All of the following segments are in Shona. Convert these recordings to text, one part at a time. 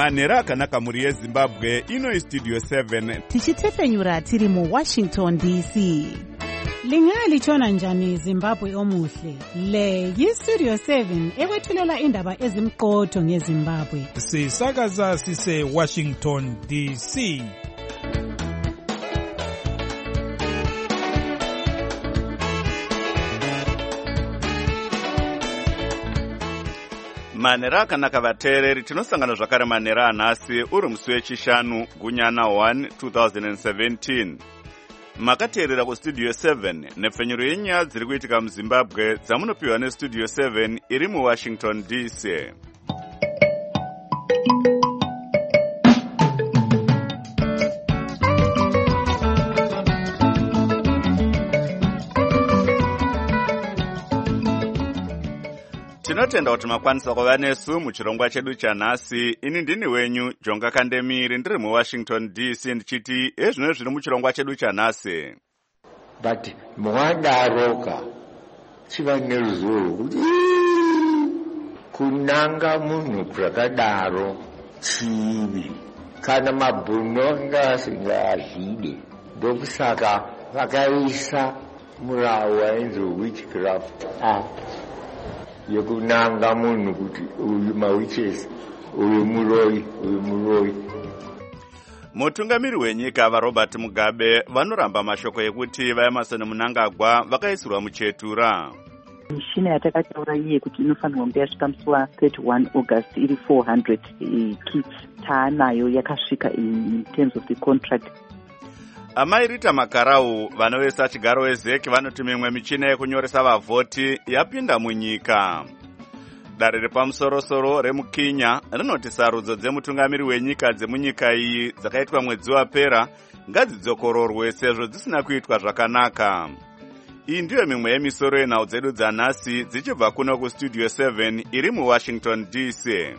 manhero akanaka mhuri yezimbabwe. Ino istudio 7 tichitefenyura tiri muWashington DC. Lingalitshona njani Zimbabwe omuhle? Le yistudio 7 ekwethulela indaba ezimqotho ngeZimbabwe. Sisakaza sise Washington DC. manhero akanaka vateereri. Tinosangana zvakare manhero anhasi uri musi wechishanu gunyana 1 2017. Makateerera kustudio 7 nepfenyuro yenyaya dziri kuitika muZimbabwe dzamunopiwa nestudio 7 iri muWashington DC. Tinotenda kuti makwanisa kuva nesu muchirongwa chedu chanhasi. Ini ndini wenyu Jonga Kandemiri ndiri muWashington DC ndichiti ezvino zviri muchirongwa chedu chanhasi. But mwadaroka chiva neruzivo rwokuti kunanga munhu zvakadaro chivi kana mabhononga asingaazvide. Ndokusaka vakaisa murau wainzi witchcraft act yekunanga munhu kuti uyu mawitches, uyu muroyi. Mutungamiri wenyika vaRobert Mugabe vanoramba mashoko ekuti vayamasa nemunangagwa vakaisirwa muchetura. Mishina yatakataura iye kuti inofanirwa kunge yasvika musi wa31 August iri 400 kits taanayo yakasvika in terms of the contract. Amai Rita Makarau vanovesa chigaro wezeki vanoti mimwe michina yekunyoresa vavhoti yapinda munyika. Dare repamusorosoro remuKenya rinoti sarudzo dzemutungamiri wenyika dzemunyika iyi dzakaitwa mwedzi wapera ngadzidzokororwe sezvo dzisina kuitwa zvakanaka. Iyi ndiyo mimwe yemisoro yenhau dzedu dzanhasi dzichibva kuno kustudio 7 iri muWashington DC.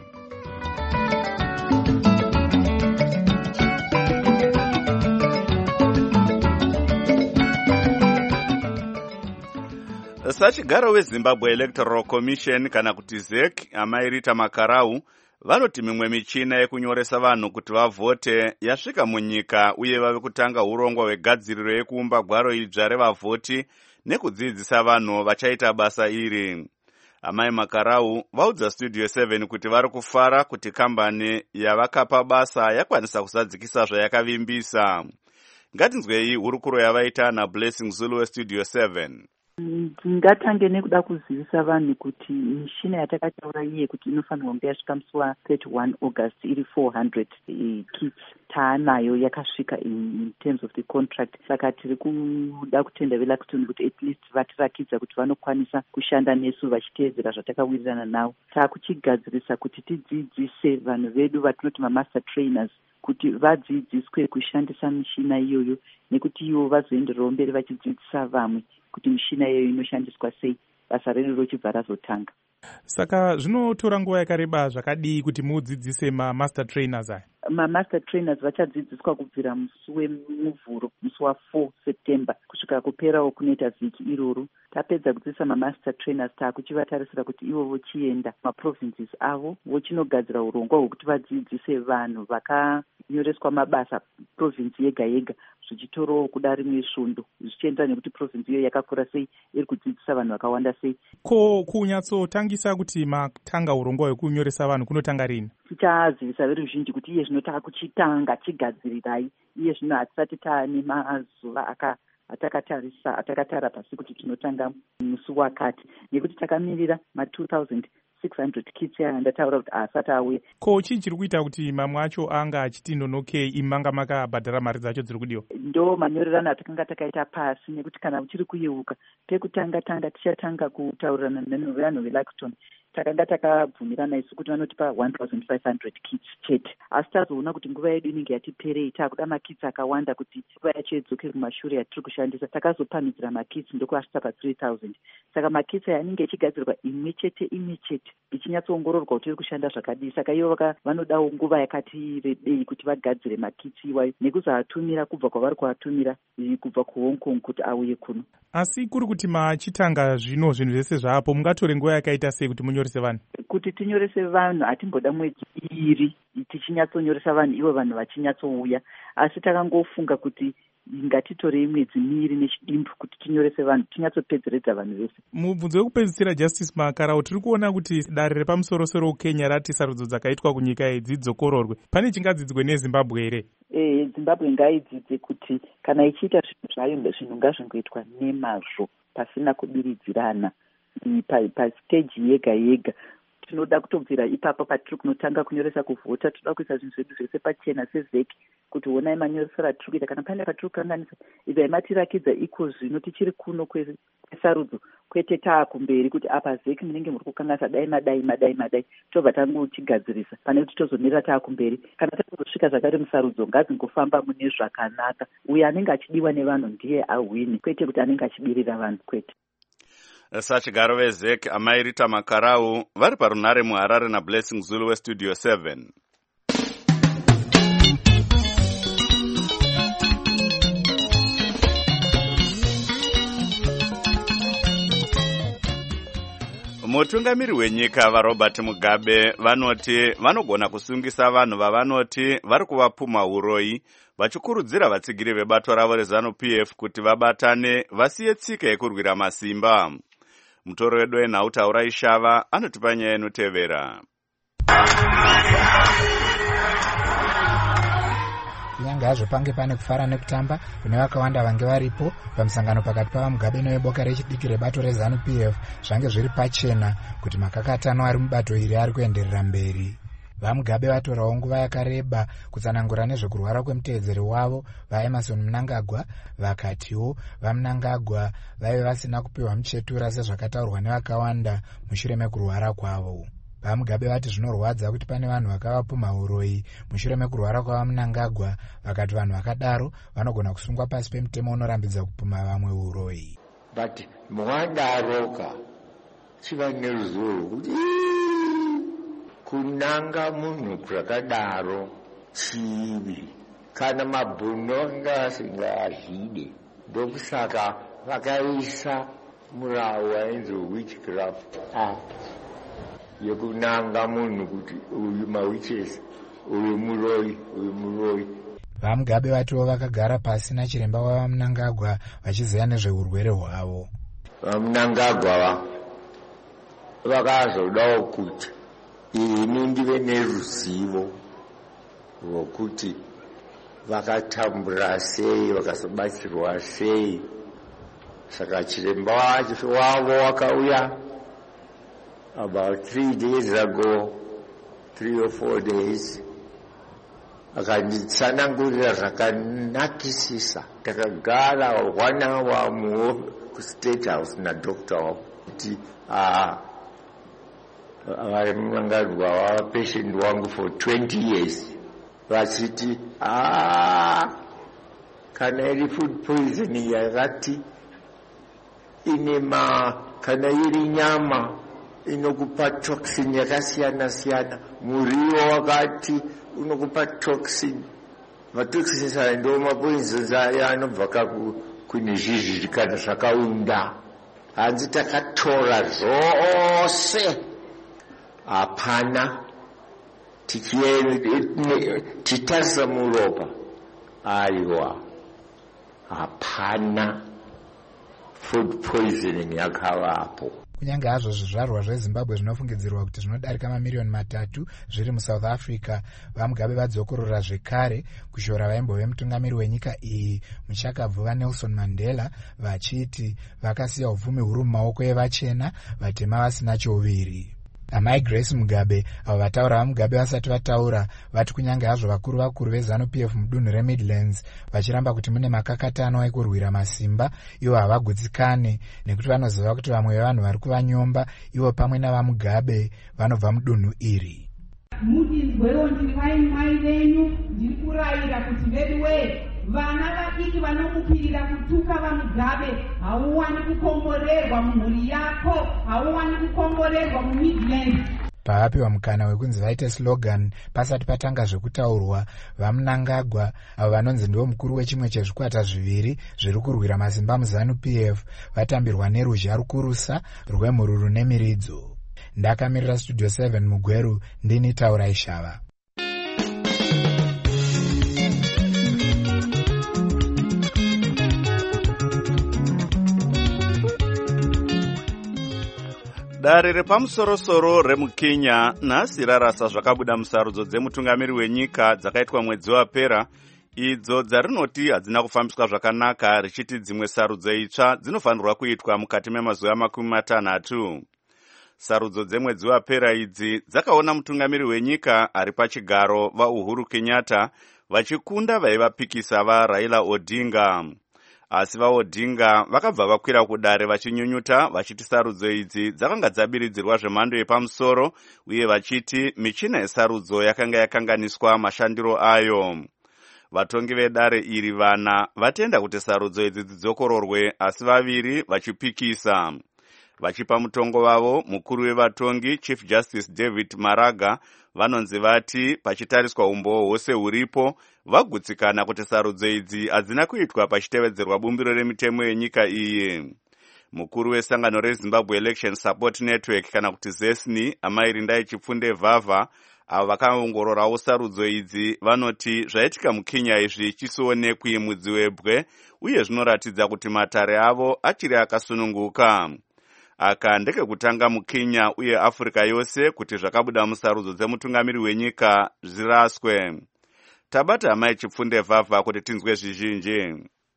Sachigaro weZimbabwe Electoral Commission kana kuti ZEC Amai Rita Makarau vanoti mimwe michina yekunyoresa vanhu kuti vavhote yasvika munyika uye vave kutanga urongwa hwegadziriro yekuumba gwaro idzva revavhoti nekudzidzisa vanhu vachaita basa iri. Amai Makarau vaudza studio 7 kuti vari kufara kuti kambani yavakapa basa yakwanisa kusadzikisa zvayakavimbisa. Ngatinzwei hurukuro yavaita naBlessing Zulu westudio 7. Ngatange nekuda kuzivisa vanhu kuti mishina yatakataura iye kuti inofanirwa kunge yasvika musi wa31 August iri 400 kits taanayo yakasvika in terms of the contract. Saka tiri kuda kutenda veLacton kuti at least vatirakidza kuti vanokwanisa kushanda nesu vachiteedzera zvatakawirirana navo. Takuchigadzirisa kuti tidzidzise vanhu vedu vatinoti mamaster trainers kuti vadzidziswe kushandisa mishina iyoyo nekuti ivo vazoendererawo mberi vachidzidzisa vamwe kuti mishina iyoyo inoshandiswa sei, basa rero rochibva razotanga. Saka zvinotora nguva yakareba zvakadii kuti mudzidzise mamaster trainers aya? Mamaster trainers vachadzidziswa kubvira musi wemuvhuro, musi wa4 September kusvika kuperawo kunoita vhiki iroro. Tapedza kudzidzisa mamaster trainers takuchivatarisira kuti ivo vochienda maprovinces avo vochinogadzira urongwa hwekuti vadzidzise vanhu vakanyoreswa mabasa province yega yega zvichitorawo kuda rimwe svondo zvichienderana nekuti province iyo yakakura sei, iri kudzidzisa vanhu vakawanda sei. Ko kunyatsotangisa kuti matanga urongwa hwekunyoresa vanhu kunotanga rini? Tichazivisa veruzhinji kuti iye zvino takuchitanga chigadzirirai, iye zvino hatisati taane mazuva atakatara pasi kuti tinotanga musi wakati, nekuti takamirira ma2600 kits andataura kuti asati auya. Ko chii chiri kuita kuti mamwe acho anga achiti nonokei imanga makabhadhara mari dzacho dziri kudiwa? Ndo manyorerano atakanga takaita pasi, nekuti kana uchiri kuyeuka pekutanga tichatanga kutaurirana nevanhu veLacton takanga takabvumirana isu kuti vanotipa 1500 kits chete, asi tazoona kuti nguva yedu inenge yatiperei, takuda makits akawanda kuti nguva yacho idzokere kumashure yatiri kushandisa. Takazopamhidzira makits ndokuasvika pa3000. Saka makits aya anenge achigadzirwa imwe chete ichinyatsoongororwa kuti iri kushanda zvakadii. Saka ivo vanodawo nguva yakati rebei kuti vagadzire makits iwayo nekuzoatumira kubva kwavari kuatumira kubva kuHong Kong kuti auye kuno. Asi kuri kuti machitanga zvino zvinhu zvese zvaapo mungatore nguva yakaita sei kuti munyore tinyorese vanhu? Kuti tinyorese vanhu hatimboda mwedzi 2 tichinyatsonyoresa vanhu, ivo vanhu vachinyatsouya, asi takangofunga kuti ngatitorei mwedzi 2 nechidimbu kuti tinyorese vanhu, tinyatsopedzeredza vanhu vese. Mubvunzo wekupedzisira, Justice Makarau, tiri kuona kuti dare repamusoro-soro Kenya rati sarudzo dzakaitwa kunyika idzi dzokororwe. Pane chingadzidzwe neZimbabwe here? Zimbabwe ngaidzidze kuti kana ichiita zvinhu zvayo zvinhu ngazvingoitwa nemazvo pasina kubiridzirana pasiteji yega yega. Tinoda kutobvira ipapo patiri kunotanga kunyoresa kuvhota, toda kuisa zvinhu zvedu zvese pachena sezeki kuti honai manyoresero atiri kuita. Kana pane patiri kukanganisa, ibvai matirakidza iko zvino tichiri kuno kwesarudzo, kwete taakumberi kuti apa zeki munenge muri kukanganisa dai tobva tangotigadzirisa pane kuti tozomirira taakumberi. Kana tazosvika zvakare musarudzo, ngadzingofamba mune zvakanaka. Uyo anenge achidiwa nevanhu ndiye ahwini, kwete kuti anenge achibirira vanhu, kwete. Sachigaro vezek amai Rita Makarau vari parunhare muHarare naBlessing Zulu weStudio 7. Mutungamiri wenyika vaRobert Mugabe vanoti vanogona kusungisa vanhu vavanoti vari kuvapuma uroyi, vachikurudzira vatsigiri vebato ravo reZANU-PF kuti vabatane vasiye tsika yekurwira masimba. Mutoro wedu wenhauta Uraishava anotipa nyaya inotevera. Kunyange hazvo pange pane kufara nekutamba kune vakawanda vange varipo pamusangano pakati pavaMugabe neveboka rechidiki rebato reZANU-PF, zvange zviri pachena kuti makakatano ari mubato iri ari kuenderera mberi. VaMugabe vatorawo nguva yakareba kutsanangura nezvekurwara kwemuteedzeri wavo vaEmerson Mnangagwa, vakatiwo vaMnangagwa vaive vasina kupiwa muchetura sezvakataurwa nevakawanda mushure mekurwara kwavo. VaMugabe vati zvinorwadza kuti pane vanhu vakavapuma uroyi mushure mekurwara kwavaMnangagwa, vakati vanhu vakadaro vanogona kusungwa pasi pemutemo unorambidza kupuma vamwe uroyi. But mwadaroka chiva neruzivo rwokuti kunanga munhu zvakadaro chivi, kana mabhuno ngaasingazvide. Ndokusaka vakaisa murau wainzi Witchcraft Act yekunanga munhu kuti uyu mawitches, uyu muroyi. VaMugabe vatiwo vakagara pasi nachiremba wavaMnangagwa vachiziva nezveurwere hwavo. VaMnangagwa vakazodawo kuti ini ndive neruzivo rwokuti vakatambura sei, vakazobatsirwa sei. Saka chiremba wavo wakauya about 3 days ago, 3 or 4 days, akanditsanangurira zvakanakisisa. Takagara 1 hour kuState House nadokta wavo kuti vari Mnangagwa wava patient wangu for 20 years. Vachiti kana iri food poisoning yakati kana iri nyama inokupa toxin yakasiyana siyana, muriwo wakati unokupa toxin. Matoxins aya ndo mapoisons aya anobva kune zhizhi kana zvakaunda. Hanzi takatora zvose, hapana tichitarisa muropa, aiwa hapana food poisoning yakavapo. Kunyange hazvo zvizvarwa zveZimbabwe zvinofungidzirwa kuti zvinodarika mamiliyoni 3 zviri muSouth Africa, vaMugabe vadzokorora zvekare kushora vaimbove mutungamiri wenyika iyi muchakabvuva Nelson Mandela, vachiti vakasiya uvhumi huru mumaoko evachena, vatema vasina choviri. Amai Grace Mugabe, avo vataura vaMugabe vasati vataura, vati kunyange hazvo vakuru veZANU-PF mudunhu reMidlands vachiramba kuti mune makakatano ekurwira masimba, ivo havagutsikane nekuti vanoziva kuti vamwe vevanhu vari kuvanyomba ivo pamwe navaMugabe vanobva mudunhu iri. Mutinzwewo ndiri mai venyu, ndiri kurayira kuti veduwe vana vadiki vanomupirira kutuka vaMugabe hauwani kukomborerwa mumhuri yako, hauwani kukomborerwa muMidlands. Pavapiwa mukana wekunzi vaite slogan pasati patanga zvekutaurwa, vaMnangagwa avo vanonzi ndivo mukuru wechimwe chezvikwata zviviri zviri kurwira masimba muZANU-PF vatambirwa neruzha rukurusa rwemhururu nemiridzo. ndakamirira studio 7 mugweru, ndini Taurai Shava. Dare repamusoro-soro remuKenya nhasi rarasa zvakabuda musarudzo dzemutungamiri wenyika dzakaitwa mwedzi wapera, idzo dzarinoti hadzina kufambiswa zvakanaka, richiti dzimwe sarudzo itsva dzinofanirwa kuitwa mukati memazuva 60. Sarudzo dzemwedzi wapera idzi dzakaona mutungamiri wenyika ari pachigaro vaUhuru Kenyatta vachikunda vaivapikisa vaRaila Odinga. Asi vaOdinga vakabva vakwira kudare vachinyunyuta, vachiti sarudzo idzi dzakanga dzabiridzirwa zvemhando yepamusoro, uye vachiti michina yesarudzo yakanga yakanganiswa mashandiro ayo. Vatongi vedare iri vana vatenda kuti sarudzo idzi dzidzokororwe, asi vaviri vachipikisa. Vachipa mutongo wavo, mukuru wevatongi Chief Justice David Maraga vanonzi vati pachitariswa umboo hwose huripo, vagutsikana kuti sarudzo idzi hadzina kuitwa pachitevedzerwa bumbiro remitemo yenyika iyi. Mukuru wesangano reZimbabwe Election Support Network kana kuti ZESNI, Amai Rindai Chipfunde Vavha, avo vakaongororawo sarudzo idzi vanoti zvaitika muKenya izvi chisionekwi mudzi webwe, uye zvinoratidza kuti matare avo achiri akasununguka. Aka ndekekutanga muKenya uye Afrika yose kuti zvakabuda musarudzo dzemutungamiri wenyika zviraswe. Tabata Amai Chipfunde Vavha kuti tinzwe zvizhinji.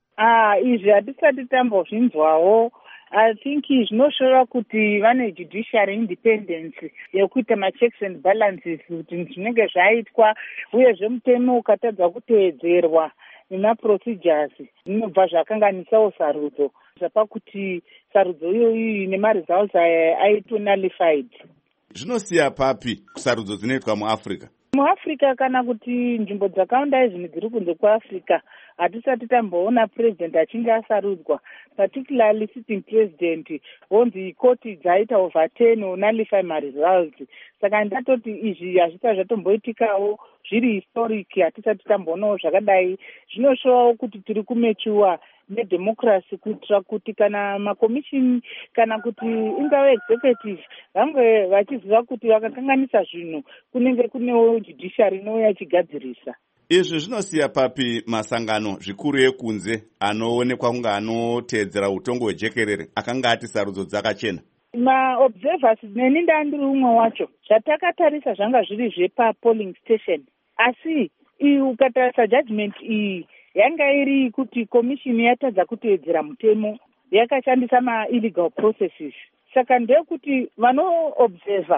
Izvi hatisati tambozvinzwawo. I think zvinoshora kuti vane judiciary independence yekuita machecks and balances kuti zvinenge zvaitwa, uye zvemutemo ukatadza kuteedzerwa nemaprocedures zvinobva zvakanganisawo sarudzo, zvapakuti sarudzo iyoyi nemaresults aitwa nullified. Zvinosiya papi sarudzo dzinoitwa muAfrica? MuAfrica kana kuti nzvimbo dzakawanda izvi dziri kunze kwaAfrica hatisati tamboona president achinge asarudzwa, particularly sitting president, honzi koti dzaita over 10 nullify maresults. Saka ndatoti izvi hazvisati zvatomboitikawo zviri historic, hatisati tamboonawo zvakadai. Zvinoshowawo kuti tiri kumechuwa nedemocracy, kuitira kuti kana makomishini kana kuti ingave executive vange vachiziva kuti vakakanganisa zvinhu kunenge kunewo judiciary inouya ichigadzirisa. Izvi zvinosiya papi masangano zvikuru ekunze anoonekwa kunge anoteedzera utongo hwejekerere akanga ati sarudzo dzakachena? Maobservers neni ndandiri umwe wacho, zvatakatarisa zvanga zviri zvepa-polling station, asi ukatarisa judgment iyi yanga iri kuti komishini yatadza kuteedzera mutemo, yakashandisa ma-illegal processes. Saka ndeyekuti vanoobserva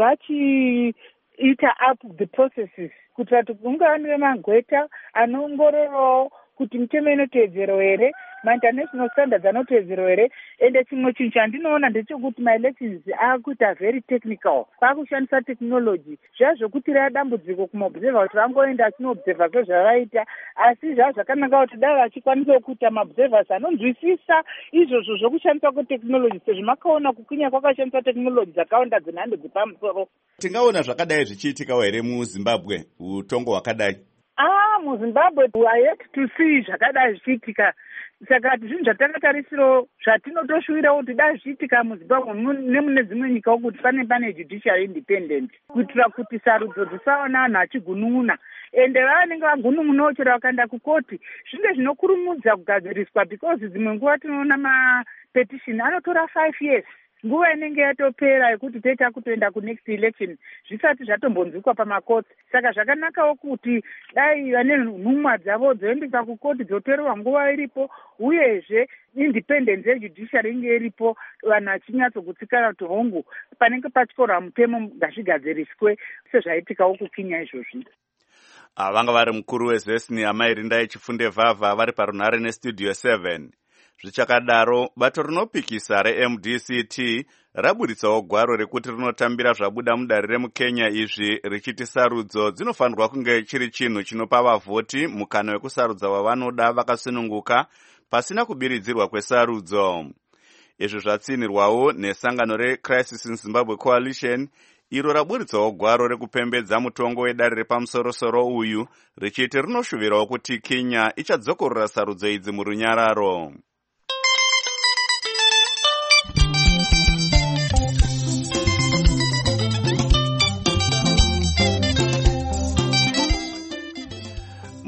vachiita up the processes kuitira kuti kungava nemagweta anoongororawo kuti mitemo inoteedzerwa here, ma-international standards anoteedzerwa here. Ende chimwe chinhu chandinoona ndechekuti ma-elections akuita very technical, kwakushandisa technology. Zvazvokuti dambudziko kumaobserva kuti vangoenda achinoobserva kwezvavaita, asi zvakanaka kuti dai vachikwanisa kuita maobservers anonzwisisa izvozvo zvokushandiswa kwetechnology, sezvo makaona kuKenya kwakashandiswa technology dzakawanda dzenhando dzepamusoro. Tingaona zvakadai zvichiitikawo here muZimbabwe, utongo hwakadai? MuZimbabwe I yet to see zvakadai zvichiitika. Saka zvinhu zvatakatarisiro zvatinotoshuwirawo kuti dai zvichiitika muZimbabwe nemune dzimwe nyikawo kuti pane judiciary independent, kuitira kuti sarudzo dzisaona vanhu achigunun'una. Ende vanenge vagunun'unawo chero vakaenda kukoti zvinge zvinokurumudza kugadziriswa, because dzimwe nguva tinoona mapetition anotora 5 years. Nguva inenge yatopera yekuti toita kutoenda kunext election zvisati zvatombonzwikwa pamakoti. Saka zvakanakawo kuti dai vane nhumwa dzavo dzoendesa kukoti dzotorerwa nguva iripo, uyezve independence yejudiciary inge iripo, vanhu vachinyatsokutsikana kuti hongu panenge pachikorwa mutemo ngazvigadziriswe, sezvaitikawo kuKenya izvozvi. Vanga vari mukuru weZESNI Amai Rindai Chipfunde Vavha vari parunhare nestudio 7. Zvichakadaro, bato rinopikisa reMDCT raburitsawo gwaro rekuti rinotambira zvabuda mudare remuKenya izvi, richiti sarudzo dzinofanirwa kunge chiri chinhu chinopa vavhoti mukana wekusarudza wavanoda vakasununguka pasina kubiridzirwa kwesarudzo. Izvi zvatsinirwawo nesangano reCrisis in Zimbabwe Coalition, iro raburitsawo gwaro rekupembedza mutongo wedare repamusoro-soro uyu, richiti rinoshuvirawo kuti Kenya ichadzokorora sarudzo idzi murunyararo.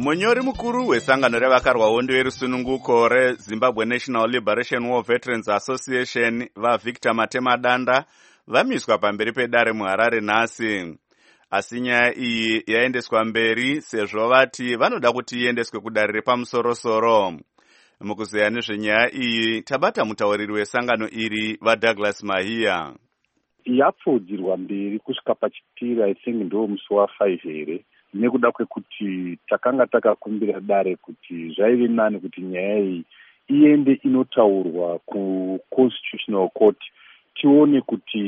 munyori mukuru wesangano revakarwa hondo yerusununguko rezimbabwe National Liberation War Veterans Association vaVictor Matemadanda vamiswa pamberi pedare muHarare nhasi. Asi nyaya iyi yaendeswa mberi sezvo vati vanoda kuti iendeswe kudare repamusoro-soro. Mukuzeya nezvenyaya iyi tabata mutauriri wesangano iri vaDouglas Mahiya. Yapfudzirwa mberi kusvika pachipiri, I think ndo musi wa5 here, nekuda kwekuti takanga takakumbira dare kuti zvaive nani kuti nyaya iyi iende inotaurwa kuConstitutional Court, tione kuti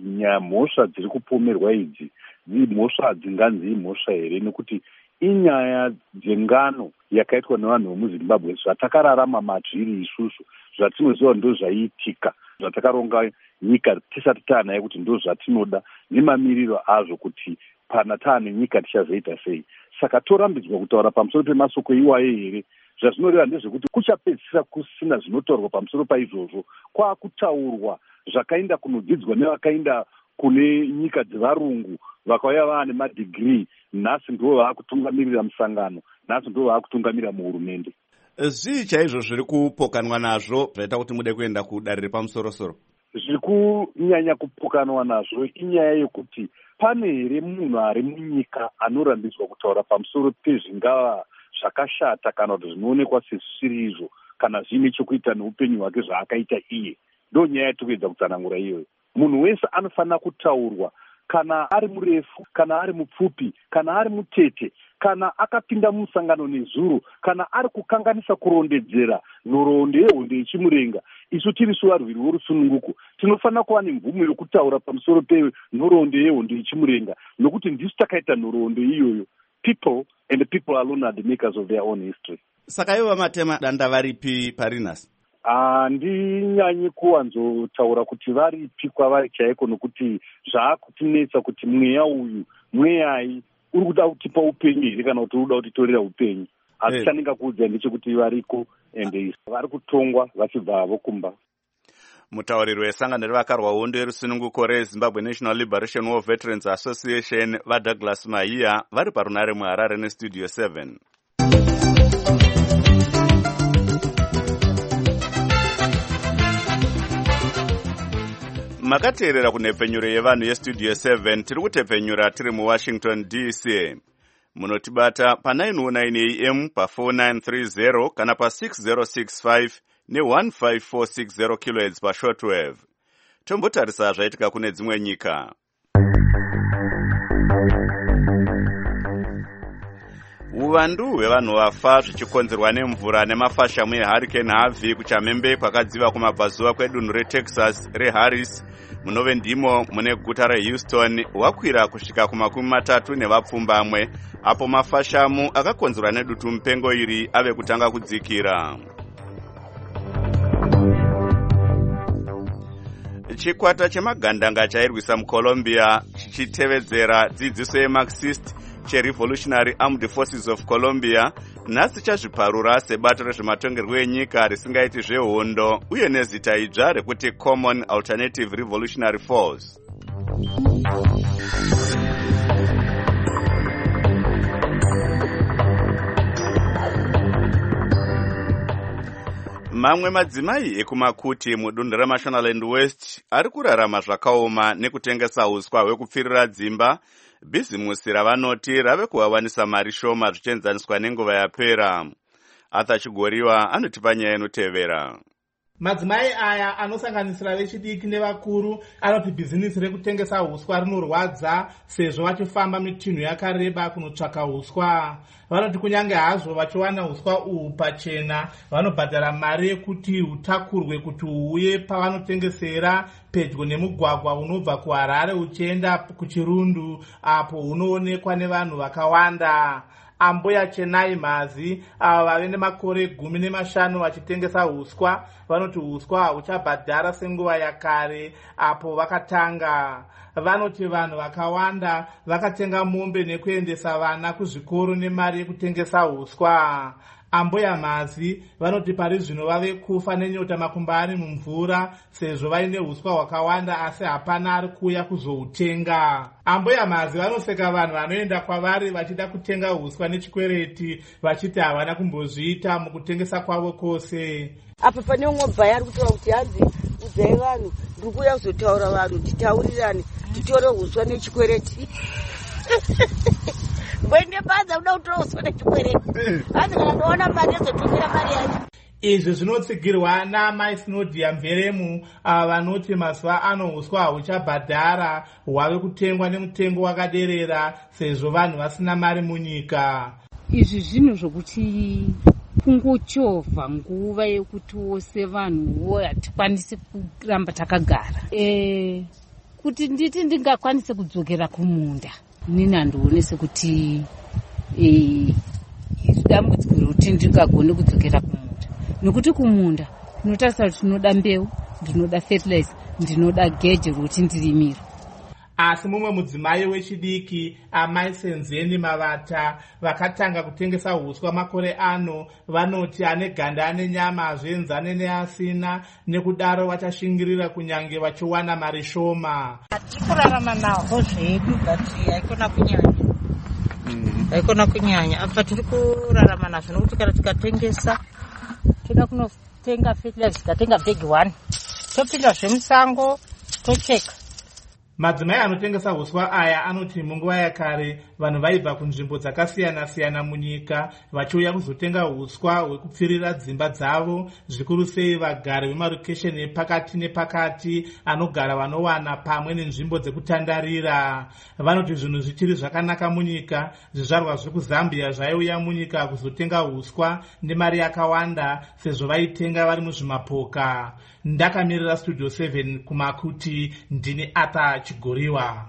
mhosva dziri kupomerwa idzi mhosva dzinganzi mhosva here, nekuti inyaya dzengano yakaitwa nevanhu vemuZimbabwe zvatakararama madzviri isusu, zvatinoziva ndo zvaiitika, zvatakaronga nyika tisati taanaye kuti ndo zvatinoda nemamiriro azvo kuti pana taane nyika tichazoita sei. Saka torambidzwa kutaura pamusoro pemasoko iwaye here. Zvazvinoreva ndezvekuti kuchapedzisira kusina zvinotaurwa pamusoro paizvozvo, kwakutaurwa zvakaenda kunodzidzwa nevakaenda kune nyika dzevarungu vakauya vaane madhigiri, nhasi ndo vaakutungamirira musangano, nhasi ndo vaakutungamirira muhurumende. Zvii chaizvo zviri kupokanwa nazvo zvaita kuti mude kuenda kudare repamusoro-soro? Zviri kunyanya kupokanwa nazvo inyaya yekuti pane here munhu ari munyika anorambidzwa kutaura pamusoro pezvingava zvakashata kana kuti zvinoonekwa sezvisiri izvo, kana zviine chekuita neupenyu hwake zvaakaita iye. Ndo nyaya yatikuedza kutsanangura iyoyo. Munhu wese anofanira kutaurwa, kana ari murefu, kana ari mupfupi, kana ari mutete, kana akapinda musangano nezuro, kana ari kukanganisa kurondedzera nhoroondo yehondo yechimurenga. Isu tiri suvarwiri vorusununguko tinofanira kuva nemvumo yokutaura pamusoro penhoroondo yehondo yechimurenga, nokuti ndisu takaita nhoroondo iyoyo. People and the people alone are the makers of their own history. Saka ivo Matemadanda varipi parinasi? Handinyanyi kuwanzotaura kuti varipi kwavari chaiko, nokuti zvaakutinetsa kuti mweya uyu mweyai uri kuda kutipa upenyu here kana kuti uri kuda kutitorera upenyu. Asi chandingakuudza ndechekuti variko ende vari kutongwa vachibva havo kumba. Mutauriri wesangano revakarwa hondo yerusununguko reZimbabwe National Liberation War Veterans Association vaDouglas Mahiya vari parunare muHarare neStudio 7. Makateerera kunhepfenyuro yevanhu yeStudio 7, tiri kutepenyura tiri muWashington DC. Munotibata pa919 AM pa4930 kana pa6065 ne15460 kHz pashortwave. Tombotarisa zvaitika kune dzimwe nyika. Uvandu hwevanhu vafa zvichikonzerwa nemvura nemafashamu eHurricane Harvey kuchamembe kwakadziva kumabvazuva kwedunhu reTexas reHarris munove ndimo mune guta reHouston hwakwira kusvika ku30 nevapfumbamwe, apo mafashamu akakonzerwa nedutu mupengo iri ave kutanga kudzikira. Chikwata chemagandanga chairwisa muColombia chichitevedzera dzidziso yeMarxist cheRevolutionary Armed Forces of Colombia nhasi chazviparura sebato rezvematongerwo enyika risingaiti zvehondo uye nezita idzva rekuti Common Alternative Revolutionary Force. Mamwe madzimai ekumakuti mudunhu reMashonaland West ari kurarama zvakaoma nekutengesa huswa hwekupfirira dzimba, bhizimusi ravanoti rave kuvawanisa mari shoma zvichienzaniswa nenguva yapera. Arthur Chigoriwa anotipa nyaya inotevera. Madzimai aya anosanganisira vechidiki nevakuru anoti bhizinisi rekutengesa huswa rinorwadza sezvo vachifamba mitinhu yakareba kunotsvaka huswa. Vanoti kunyange hazvo vachiwana huswa uhu pachena, vanobhadhara mari yekuti hutakurwe kuti huuye pavanotengesera pedyo nemugwagwa unobva kuHarare uchienda kuChirundu, apo hunoonekwa nevanhu vakawanda. Ambuya Chenai Mazi ava vave nemakore 15 vachitengesa huswa vanoti huswa huchabhadhara senguva yakare apo vakatanga. Vanoti vanhu vakawanda vakatenga mombe nekuendesa vana kuzvikoro nemari yekutengesa huswa. Ambuya Mazi vanoti pari zvino vave kufa nenyota makumbani mumvura sezvo vaine huswa hwakawanda asi hapana ari kuuya kuzohutenga. Ambuya Mazi vanoseka vanhu vanoenda kwavari vachida kutenga huswa nechikwereti vachiti havana kumbozviita mukutengesa kwavo kwose. Apa pane umwe bhaya ari kutaura kuti hanzi udzai vanhu ndiri kuuya kuzotaura vanhu titaurirane titore huswa nechikwereti. Wende badza uda kutora huswa nechikwereti. Hanzi kana ndoona mari yozotumira mari yacho. Izvi zvinotsigirwa naMai Sinodia Mveremu vanoti mazuva ano huswa huchabhadhara hwave kutengwa nemutengo wakaderera sezvo vanhu vasina mari munyika. Izvi zvinhu zvokuti kungochovha nguva yekuti wose vanhuwo hatikwanisi kuramba takagara. Kuti nditi ndingakwanise kudzokera kumunda nini handione sekuti dambudziko rokuti ndingagone kudzokera kumunda. Nokuti kumunda tinotarisa kuti tinoda mbeu, ndinoda fertilizer, ndinoda geje rokuti ndirimire. Asi mumwe mudzimai wechidiki Amai Senzeni Mavata vakatanga kutengesa huswa makore ano vanoti ane ganda ane nyama hazvienzane neasina, nekudaro vachashingirira kunyange vachiwana mari shoma. Tikurarama naho zvedu but haikona kunyanya apa tiri kurarama nazvo nokuti kana tikatengesa toda kunotenga fertilizer tikatenga bhegi 1 topinda zvemusango tocheka. Madzimai anotengesa huswa aya anoti munguva yakare vanhu vaibva kunzvimbo dzakasiyana-siyana munyika vachiuya kuzotenga huswa hwekupfirira dzimba dzavo, zvikuru sei vagari vemarokesheni epakati nepakati anogara vanowana pamwe nenzvimbo dzekutandarira. Vanoti zvinhu zvichiri zvakanaka munyika, zvizvarwa zviri kuZambia zvaiuya munyika kuzotenga huswa nemari yakawanda sezvo vaitenga vari muzvimapoka. Ndakamirira Studio 7 kuMakuti, ndini Ata Chigoriwa.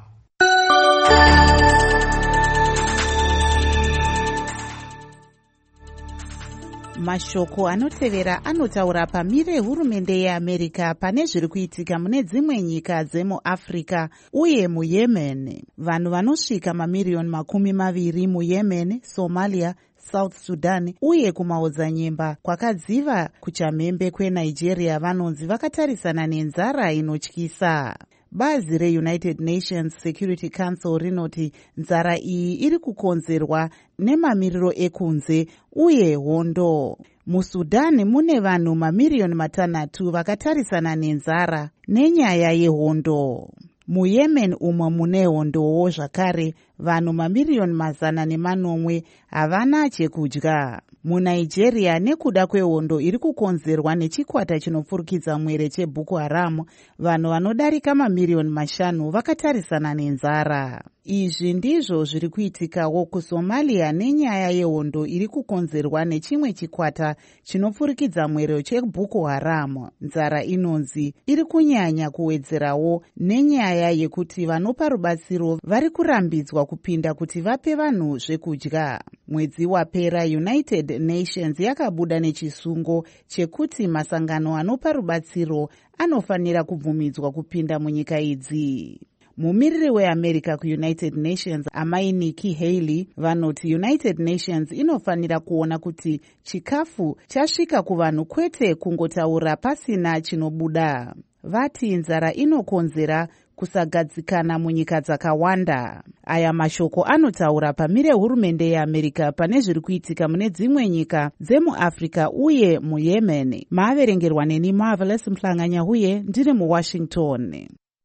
Mashoko anotevera anotaura pamire hurumende yeAmerica pane zviri kuitika mune dzimwe nyika dzemuAfrica uye muYemen. Vanhu vanosvika mamiriyoni 20 muYemen, Somalia, South Sudan uye kumaodzanyemba kwakadziva kuchamhembe kweNigeria vanonzi vakatarisana nenzara inotyisa. Bazi reUnited Nations Security Council rinoti nzara iyi iri kukonzerwa nemamiriro ekunze uye hondo. MuSudan mune vanhu mamiriyoni 3 vakatarisana nenzara nenyaya yehondo. MuYemen umo mune hondowo zvakare vanhu mamiriyoni 100 havana chekudya. MuNigeria nekuda kwehondo iri kukonzerwa nechikwata chinopfurukidza mwere cheBoko Haram, vanhu vanodarika mamiriyoni 5 vakatarisana nenzara. Izvi ndizvo zviri kuitikawo kuSomalia nenyaya yehondo iri kukonzerwa nechimwe chikwata chinopfurukidza mwere cheBoko Haram. Nzara inonzi iri kunyanya kuwedzerawo nenyaya yekuti vanopa rubatsiro vari kurambidzwa kupinda kuti vape vanhu zvekudya. Mwedzi wapera United Nations yakabuda nechisungo chekuti masangano anopa rubatsiro anofanira kubvumidzwa kupinda munyika idzi. Mumiriri weAmerica kuUnited Nations Amai Nikki Haley vanoti United Nations inofanira kuona kuti chikafu chasvika kuvanhu kwete kungotaura pasina chinobuda. Vati nzara inokonzera kusagadzikana munyika dzakawanda. Aya mashoko anotaura pamire hurumende yeAmerica pane zviri kuitika mune dzimwe nyika dzemuAfrica uye muYemen. Maaverengerwa neni Marvelous Mhlanganya huye ndiri muWashington.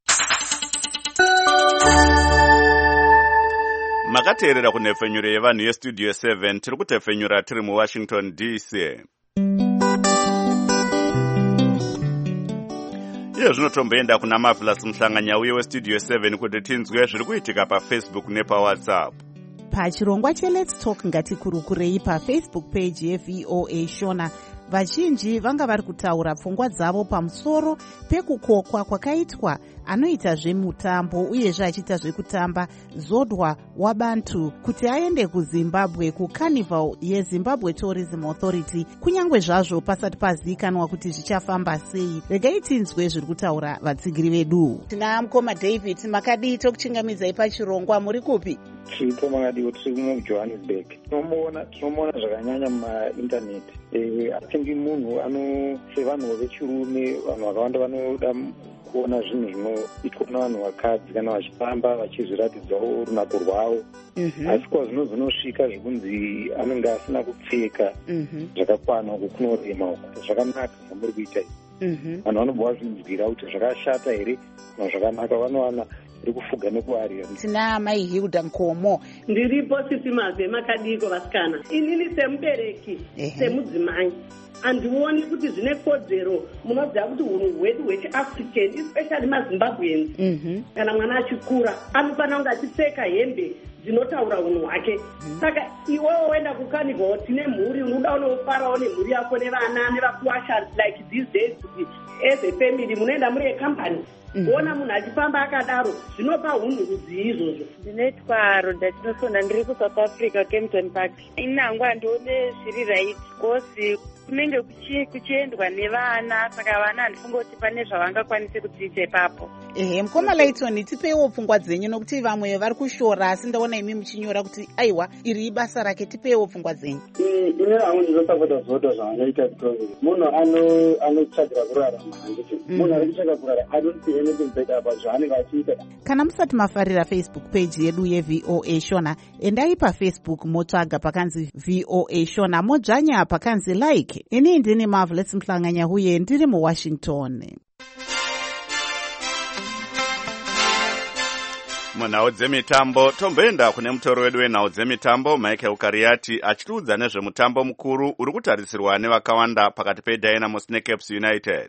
Makateerera kunhefenyuro yevanhu yeStudio 7 tiri kutefenyura tiri muWashington DC. Iyo zvinotomboenda kuna Marvelous Mhlanganya uye weStudio 7 kuti tinzwe zviri kuitika paFacebook nepaWhatsApp. Pachirongwa cheLet's Talk ngatikurukurei paFacebook page yeVOA Shona. Vazhinji vanga vari kutaura pfungwa dzavo pamusoro pekukokwa kwakaitwa anoita zvemutambo uyezve achiita zvekutamba Zodwa Wabantu kuti aende kuZimbabwe kuCarnival yeZimbabwe Tourism Authority, kunyange zvazvo pasati pazivikanwa kuti zvichafamba sei. Regai tinzwe zviri kutaura vatsigiri vedu. Tina mukoma David, makadii tokuchingamidzai pachirongwa, muri kupi? tiripo makadiwo tiri kuno kujohannesburg. Tinomuona zvakanyanya mumaintaneti. Atingi munhu sevanhu vechirume, vanhu vakawanda vanoda kuona zvinhu zvinoitwa navanhu vakadzi kana vachifamba vachizviratidzawo runako rwavo. Asi kwazvino zvinosvika zvekunzi anenge asina kupfeka zvakakwana uku kunorema uku. Zvakanaka zvamuri kuita izvi. Vanhu vanobva vazvinzwira kuti zvakashata here kana zvakanaka, vanowana rikufuga nekuarira. Tina mai Hilda Nkomo. Ndiripo sisi mazve makadiko vasikana. Inini semubereki, semudzimai, handioni kuti zvine kodzero munoziva kuti hunhu hwedu hwechiAfrican, especially maZimbabweans, kana mwana achikura anofanira kunge achipfeka hembe dzinotaura hunhu hwake. Saka iwewo woenda kucarnival tine mhuri, unoda unofarawo nemhuri yako nevana nevakuwasha, like these days, kuti as a family munoenda muri yecompany. Kuona munhu achifamba akadaro zvinopa hunhu kudzi izvozvo. Ndinoitwa Roda Tinosona, ndiri kuSouth Africa, Kempton Park. Inangu handione zviri right because kunenge kuchiendwa nevana, saka vana handifungoti pane zvavangakwanise kudziita ipapo. Mukoma Layton, tipeiwo pfungwa dzenyu nokuti vamwe vari kushora, asi ndaona imi muchinyora kuti aiwa iri basa rake, tipeiwo pfungwa dzenyu. Ine hangu ndizosapota zvoda zvavangaita because munhu anotsvagira kurarama, handiti munhu ari kutsvaga kurarama adon't see anything better about zvaanenge achiita. Kana musati mafarira Facebook page yedu yeVOA Shona, endai paFacebook motsvaga pakanzi VOA Shona, modzvanya pakanzi like. Ini ndini Marvelous Mhlanganya huye ndiri muWashington. Munhau dzemitambo tomboenda kune mutoro wedu wenhau dzemitambo Michael Kariati achitiudza nezvemutambo mukuru uri kutarisirwa nevakawanda pakati peDynamos neCaps United.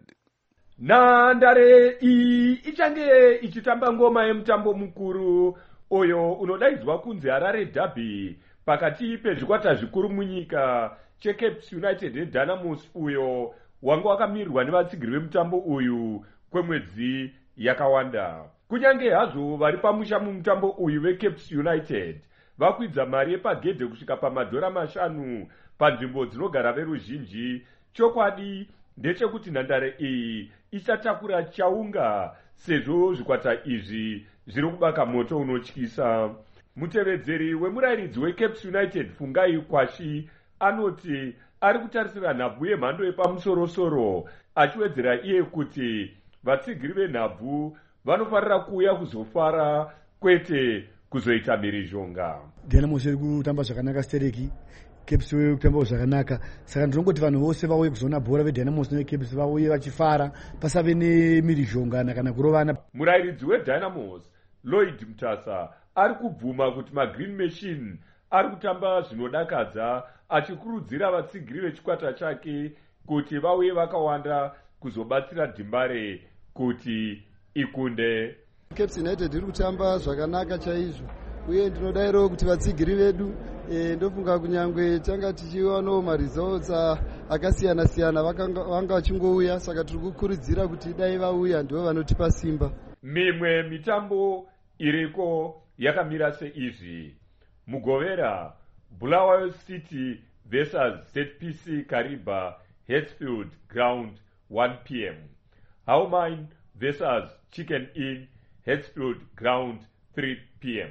Nhandare iyi ichange ichitamba ngoma yemutambo mukuru uyo unodaidzwa kunzi Harare Derby pakati pezvikwata zvikuru munyika cheCaps United neDynamos uyo wanga wakamirirwa nevatsigiri vemutambo uyu kwemwedzi yakawanda. Kunyange hazvo vari pamusha mumutambo uyu veCaps United vakwidza mari yepagedhe kusvika pamadhora 5 panzvimbo dzinogara veruzhinji, chokwadi ndechekuti nhandare iyi ichatakura chaunga sezvo zvikwata izvi zviri kubaka moto unotyisa. Mutevedzeri wemurairidzi weCaps United Fungai Kwashi anoti ari kutarisira nhabvu yemhando yepamusorosoro, achiwedzera iye kuti vatsigiri venhabvu vanofarira kuuya kuzofara kwete kuzoita mhirizhonga. Dynamos iri kutamba zvakanaka stereki, Caps iri kutamba zvakanaka, saka ndinongoti vanhu vose vauye kuzoona bhora veDynamos neCaps vauye vachifara pasave nemhirizhonga kana kurovana. Murairidzi weDynamos Lloyd Mutasa ari kubvuma kuti maGreen Machine ari kutamba zvinodakadza, achikurudzira vatsigiri vechikwata chake kuti vauye vakawanda kuzobatsira Dhimbare kuti ikunde. Caps United iri kutamba zvakanaka chaizvo, uye ndinodairawo kuti vatsigiri vedu ndofunga kunyangwe tanga tichiwanawo maresults akasiyana siyana vanga vachingouya, saka tiri kukurudzira kuti dai vauya ndivo vanotipa simba. Mimwe mitambo iriko yakamira seizvi: Mugovera Bulawayo City versus ZPC Kariba, Hatfield Ground 1 p.m. Howmine versus Chicken Inn, Hatfield Ground 3 p.m.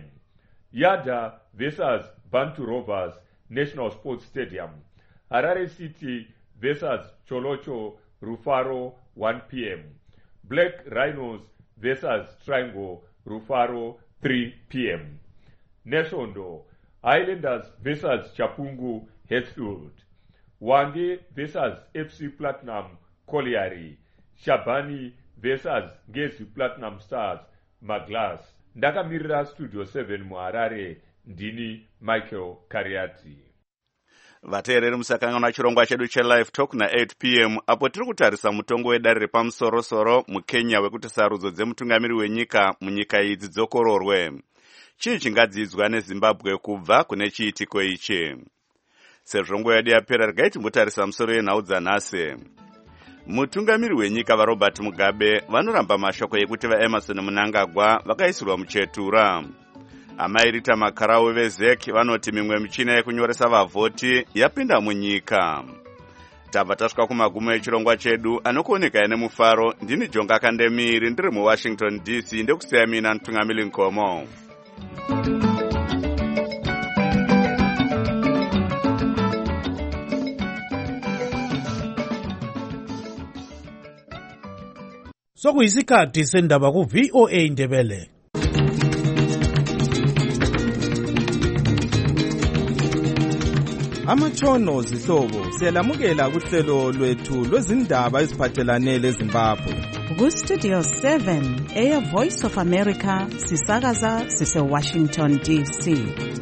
Yada versus Bantu Rovers, National Sports Stadium. Harare City versus Cholocho Rufaro 1 p.m. Black Rhinos versus Triangle Rufaro 3 p.m. Neshondo Highlanders versus Chapungu Hatfield. Wange versus FC Platinum Colliery. Shabani versus Ngezi Platinum Stars Maglas. Ndakamirira Studio 7 muHarare, ndini Michael Kariati. Vateereri musakangana chirongwa chedu cheLive Talk na 8 p.m. apo tiri kutarisa mutongo wedare repamusorosoro muKenya wekuti sarudzo dzemutungamiri wenyika munyika idzi dzokororwe. Chii chingadzidzwa neZimbabwe kubva kune chiitiko ichi? Sezvo nguva yedu yapera, regai timbotarisa musoro yenhau dzanhasi. Mutungamiri wenyika vaRobert Mugabe vanoramba mashoko ekuti vaEmerson Mnangagwa vakaisirwa muchetura. Amairita makarau veZEC vanoti mimwe michina yekunyoresa vavhoti yapinda munyika. Tabva tasvika kumagumo echirongwa chedu, anokuoneka nemufaro. Ndini Jonga Kandemiri, ndiri muWashington DC, ndekusiya mina Ntungamili Nkomo. Sokuyisikhathi sendaba ku-VOA Indebele. Amatshono zihlobo siyalamukela kuhlelo lwethu lwezindaba eziphathelane leZimbabwe. Ku-Studio 7 Air Voice of America sisakaza sise-Washington DC.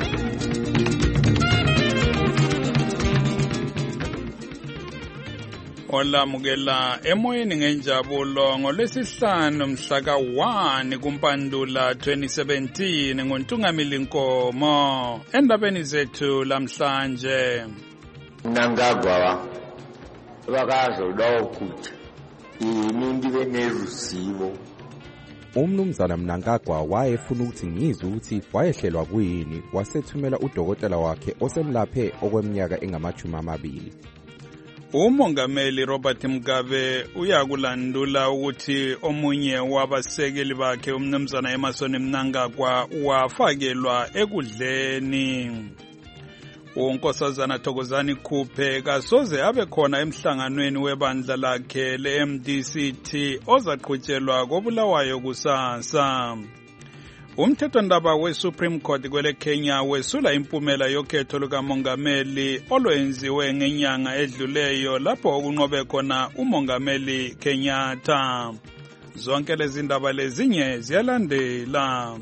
Olamukela emoyeni ngenjabulo ngolwesihlanu mhla ka-1 kuMpandula 2017 ngoNtungamili Nkomo. Endabeni zethu lamhlanje, Mnangagwa bakazoda ukuthi yini ndibe nerusivo. Umnumzana Mnangagwa wayefuna ukuthi ngizwe ukuthi wayehlelwa kuyini, wasethumela udokotela wakhe osemlaphe okweminyaka engama-20. uMongameli Robert Mugabe uyakulandula ukuthi omunye wabasekeli bakhe umnumzana Emmerson Mnangagwa wafakelwa ekudleni. uNkosazana Thokozani Khuphe kasoze abe khona emhlanganweni webandla lakhe le-MDCT ozaqhutshelwa koBulawayo kusasa. Umthethwandaba we-Supreme Court kwele Kenya wesula impumela yokhetho lukamongameli olwenziwe ngenyanga edluleyo lapho okunqobe khona umongameli Kenyatta. Zonke lezi ndaba lezinye ziyalandela.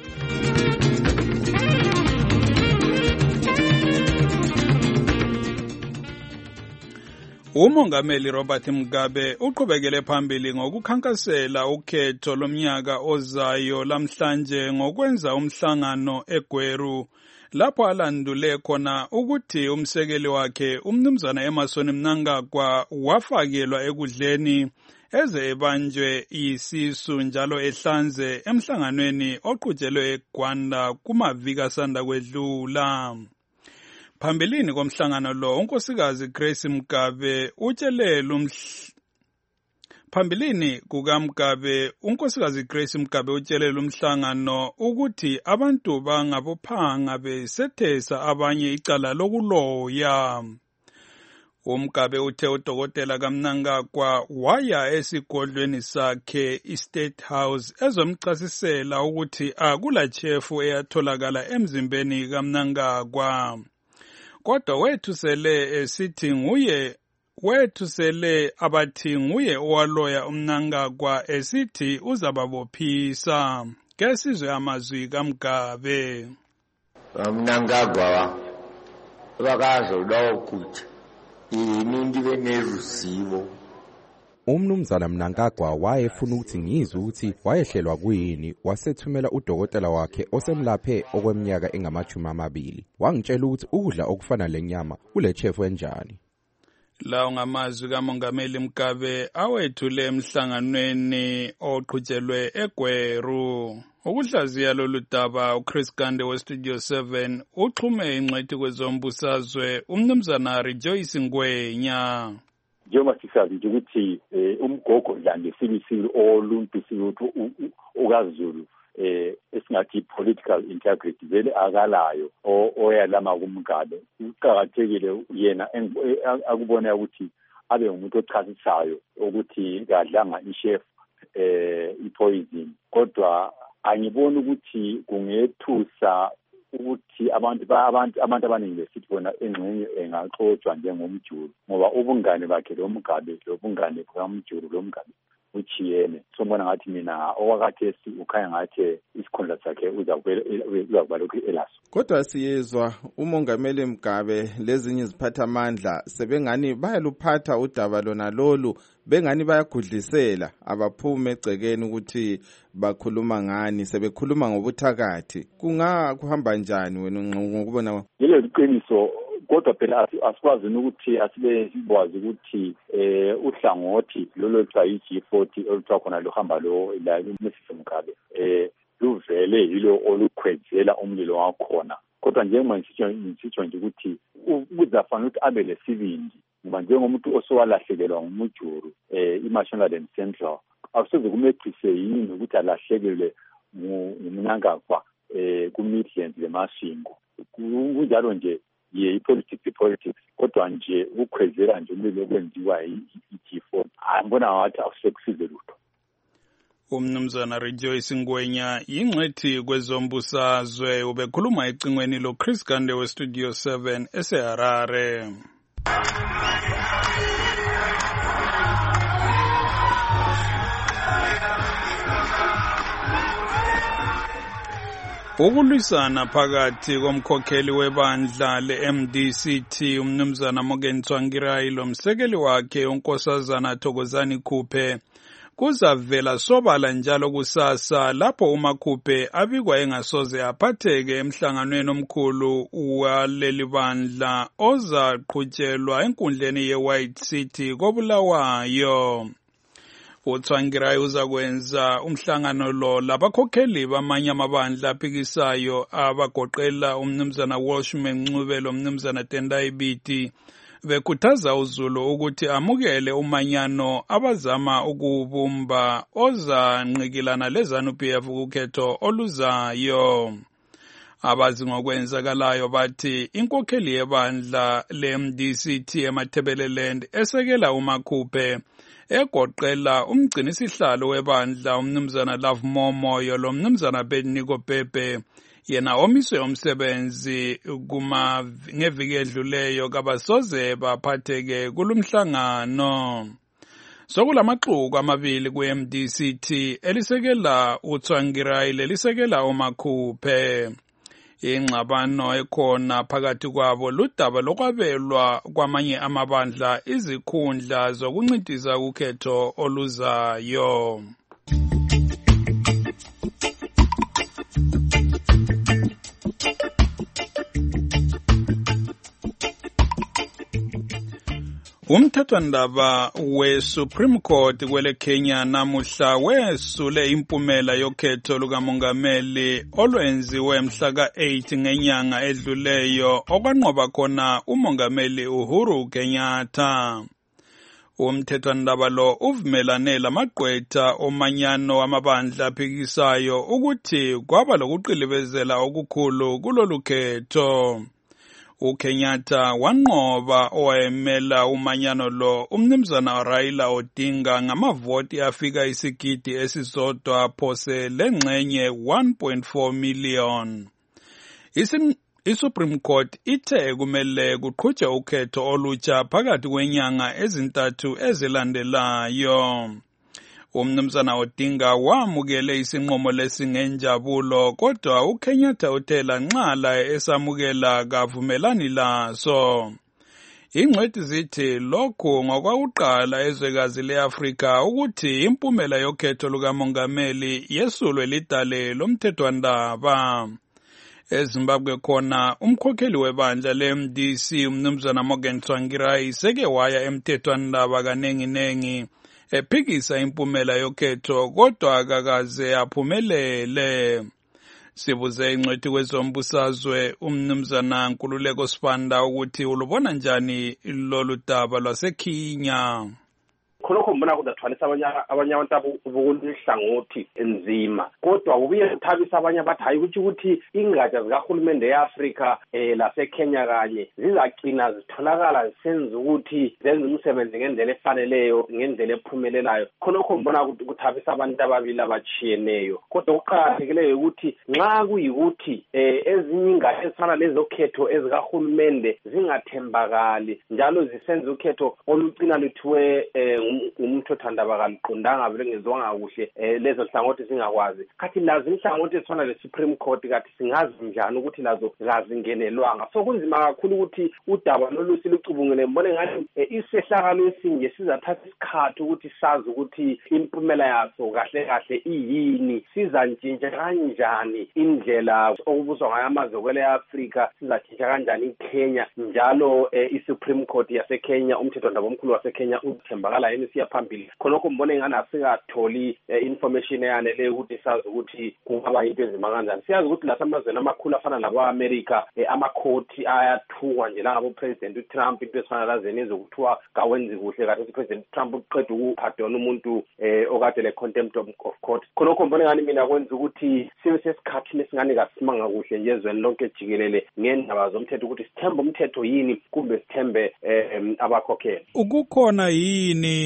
uMongameli Robert Mugabe uqhubekele phambili ngokukhankasela ukhetho lomnyaka ozayo lamhlanje ngokwenza umhlangano eGweru lapho alandule khona ukuthi umsekeli wakhe umnumzana Emmerson Mnangagwa wafakelwa ekudleni eze ebanjwe isisu njalo ehlanze emhlanganweni oqhutshelwe eGwanda kumaviki asanda kwedlula. Phambilini komhlangano lo unkosikazi Grace Mugabe unkosikazi Grace Mugabe utshelela umhlangano ukuthi abantu bangabophanga besethesa abanye icala lokuloya. uMugabe uthe udokotela kaMnangagwa waya esigodlweni sakhe iState House ezomchasisela ukuthi akula chefu eyatholakala emzimbeni kaMnangagwa. Kodwa wethusele abathi nguye owaloya uMnangagwa esithi uzababophisa. Ke sizwe amazwi kaMugabe. Mnangagwa bakazoda ukuthi yini ndibe nerusivo. Umnumzana Mnangagwa wayefuna ukuthi ngizwe ukuthi wayehlelwa kuyini, wasethumela udokotela wakhe osemlaphe okweminyaka engama-20. Wangitshela ukuthi ukudla okufana lenyama kulechefu enjani. Lawo ngamazwi kaMongameli Mugabe awethule emhlanganweni oqhutshelwe eGweru. Ukuhlaziya lolu daba uChris Gande weStudio 7 uxhume ingxethi kwezombusazwe umnumzana Rejoice Ngwenya. Njengoba sisazi nje ukuthi umgogo dlande sibisile oluntu silutho ukaZulu esingathi political integrity vele akalayo oyalama kuMgabe. Uqhakathekile yena akubona ukuthi abe umuntu ochasisayo ukuthi kadlanga ichef ipoison, kodwa angiboni ukuthi kungethusa ukuthi abantu abaningi besithi bona engxenye engaxotswa njengomjulu ngoba ubungane bakhe lo Mugabe lobungane bukaMjulu lo Mugabe uchiyene. Sombona ngathi mina okwakhathesi ukhanya ngathi isikhundla sakhe uzakuba lokhu elaso. Kodwa siyezwa uMongameli Mugabe lezinye iziphathamandla sebengani bayaluphatha udaba lona lolu, bengani bayagudlisela abaphume egcekeni ukuthi bakhuluma ngani, sebekhuluma ngobuthakathi. Kuhamba njani wena ngokubona? Lelo liqiniso, kodwa phela asikwazi ukuthi asibekwazi ukuthi uhlangothi lolo kuthiwa i-G40 oluthiwa khona luhamba la uMrs Mugabe luvele yilo olukhwezela umlilo wakhona. Kodwa njengoba ngisitsho nje ukuthi kuzafanele ukuthi abe lesibindi ngoba njengomuntu osowalahlekelwa ngumujuru iMashonaland Central akusoze kumethise yini ukuthi alahlekelwe ngumnangagwa ku-Midlands leMashingo. Kunjalo nje i-politics kodwa nje ukukhwezela nje umlilo okwenziwa i-G4 angibona ngathi akusekusize lutho. Umnumzana Rejoice Ngwenya yingcwethi kwezombusazwe ubekhuluma ecingweni lo Chris Gande we Studio 7 eseHarare. Ukulwisana phakathi komkhokheli webandla le-MDCT umnumzana Morgan Tsvangirai lomsekeli wakhe unkosazana Thokozani Khuphe kuzavela sobala njalo kusasa lapho uMakhuphe abikwa engasoze aphatheke emhlanganweni omkhulu waleli bandla ozaqhutshelwa enkundleni ye-White City koBulawayo. uTsvangirai uzakwenza umhlangano lo labakhokheli bamanye amabandla aphikisayo abagoqela umnumzana Walshman Ncube lomnumzana Tendai Biti bekhuthaza uZulu ukuthi amukele umanyano abazama ukubumba ozanqikilana leZANU-PF kukhetho oluzayo. Abazi ngokwenzakalayo bathi inkokheli yebandla le-MDCT eMathebeleland esekela uMakhuphe egoqela umgcinisihlalo webandla umnumzana Love Momoyo lomnumzana Beniko Pepe yena omiswe umsebenzi ngeviki edluleyo kabasoze baphatheke kulumhlangano. Sokulamaxuku amabili ku-MDCT elisekela uTsvangirai lelisekela uMakhuphe. Ingxabano ekhona phakathi kwabo ludaba lokwabelwa kwamanye amabandla izikhundla zokuncintisa ukhetho oluzayo. Umthethwandaba we-Supreme Court kwele Kenya namuhla wesule impumela yokhetho lukamongameli olwenziwe mhla ka-8 ngenyanga edluleyo okwanqoba khona umongameli Uhuru Kenyatta. Umthethwandaba lo uvumelane lamagqwetha omanyano wamabandla aphikisayo ukuthi kwaba lokuqilibezela okukhulu kulolu khetho. uKenyatta wanqoba owayemela umanyano lo umnumzana Raila Odinga ngamavoti afika isigidi esisodwa phose lengxenye 1.4 million. iSupreme Court ithe kumele kuqhutshwe ukhetho olutsha phakathi kwenyanga ezintathu ezilandelayo. Umnumzana Odinga wamukele isinqumo lesingenjabulo kodwa uKenyatta uthela nxala esamukela kavumelani laso. Ingcwethi zithi lokhu ngokwakuqala ezwekazi leAfrika ukuthi impumela yokhetho lukamongameli yesulwe lidale lomthethwandaba. eZimbabwe khona umkhokheli webandla le-MDC umnumzana Morgan Tsvangirai seke waya emthethwandaba kanenginengi ephikisa impumela yokhetho kodwa akakaze aphumelele. Sibuze ingcwethi kwezombusazwe umnumzana Nkululeko Sibanda ukuthi ulubona njani lolu daba lwaseKenya. khonokho mbona kuzathwalisa abanye abantu bokulihlangothi enzima kodwa kubuye kuthabisa abanye abathi hayi ukuthi ingatsha zikahulumende eAfrika laseKenya kanye zizagcina zitholakala zisenza ukuthi zenze umsebenzi ngendlela efaneleyo ngendlela ephumelelayo. Khonokho mbona kuthabisa abantu ababili abachiyeneyo kodwa ukuqhakathekileyo ukuthi nxa kuyikuthi ezinye ingatsha ezifana lezokhetho ezikahulumende zingathembakali njalo zisenza ukhetho olucina luthiwe umthethwandaba kaluqondanga belengezwanga kuhle lezo hlangothi zingakwazi kathi lazo inhlangothi ezifana le-Supreme Court kathi singazi njani ukuthi lazo zazingenelwanga. So kunzima kakhulu ukuthi udaba lolu silucubungule mbone ngathi isehlakalo esinje sizathatha isikhathi ukuthi sazi ukuthi impumela yaso kahle kahle iyini, sizantshintsha kanjani indlela okubuzwa ngayo amazwe kwele Afrika, sizatshintsha kanjani iKenya njalo i-Supreme Court yaseKenya umthethwandaba omkhulu waseKenya uthembakala yini siya phambili. Khonokho mbone ngani asikatholi information eyanele ukuthi sazi ukuthi kungaba into ezima kanjani. Siyazi ukuthi lasamazweni amakhulu afana labo-America amakhoti ayathukwa nje langabo President uTrump into ezifana lazeni ezokuthiwa kawenzi kuhle kathi uPresident Trump uqeda ukupardona umuntu okade le contempt of court. Khonokho mbone ngani mina kwenza ukuthi sibe sesikhathini esingani kasimanga kuhle nje ezweni lonke jikelele ngendaba zomthetho ukuthi sithembe umthetho yini kumbe sithembe abakhokheli. Ukukhona yini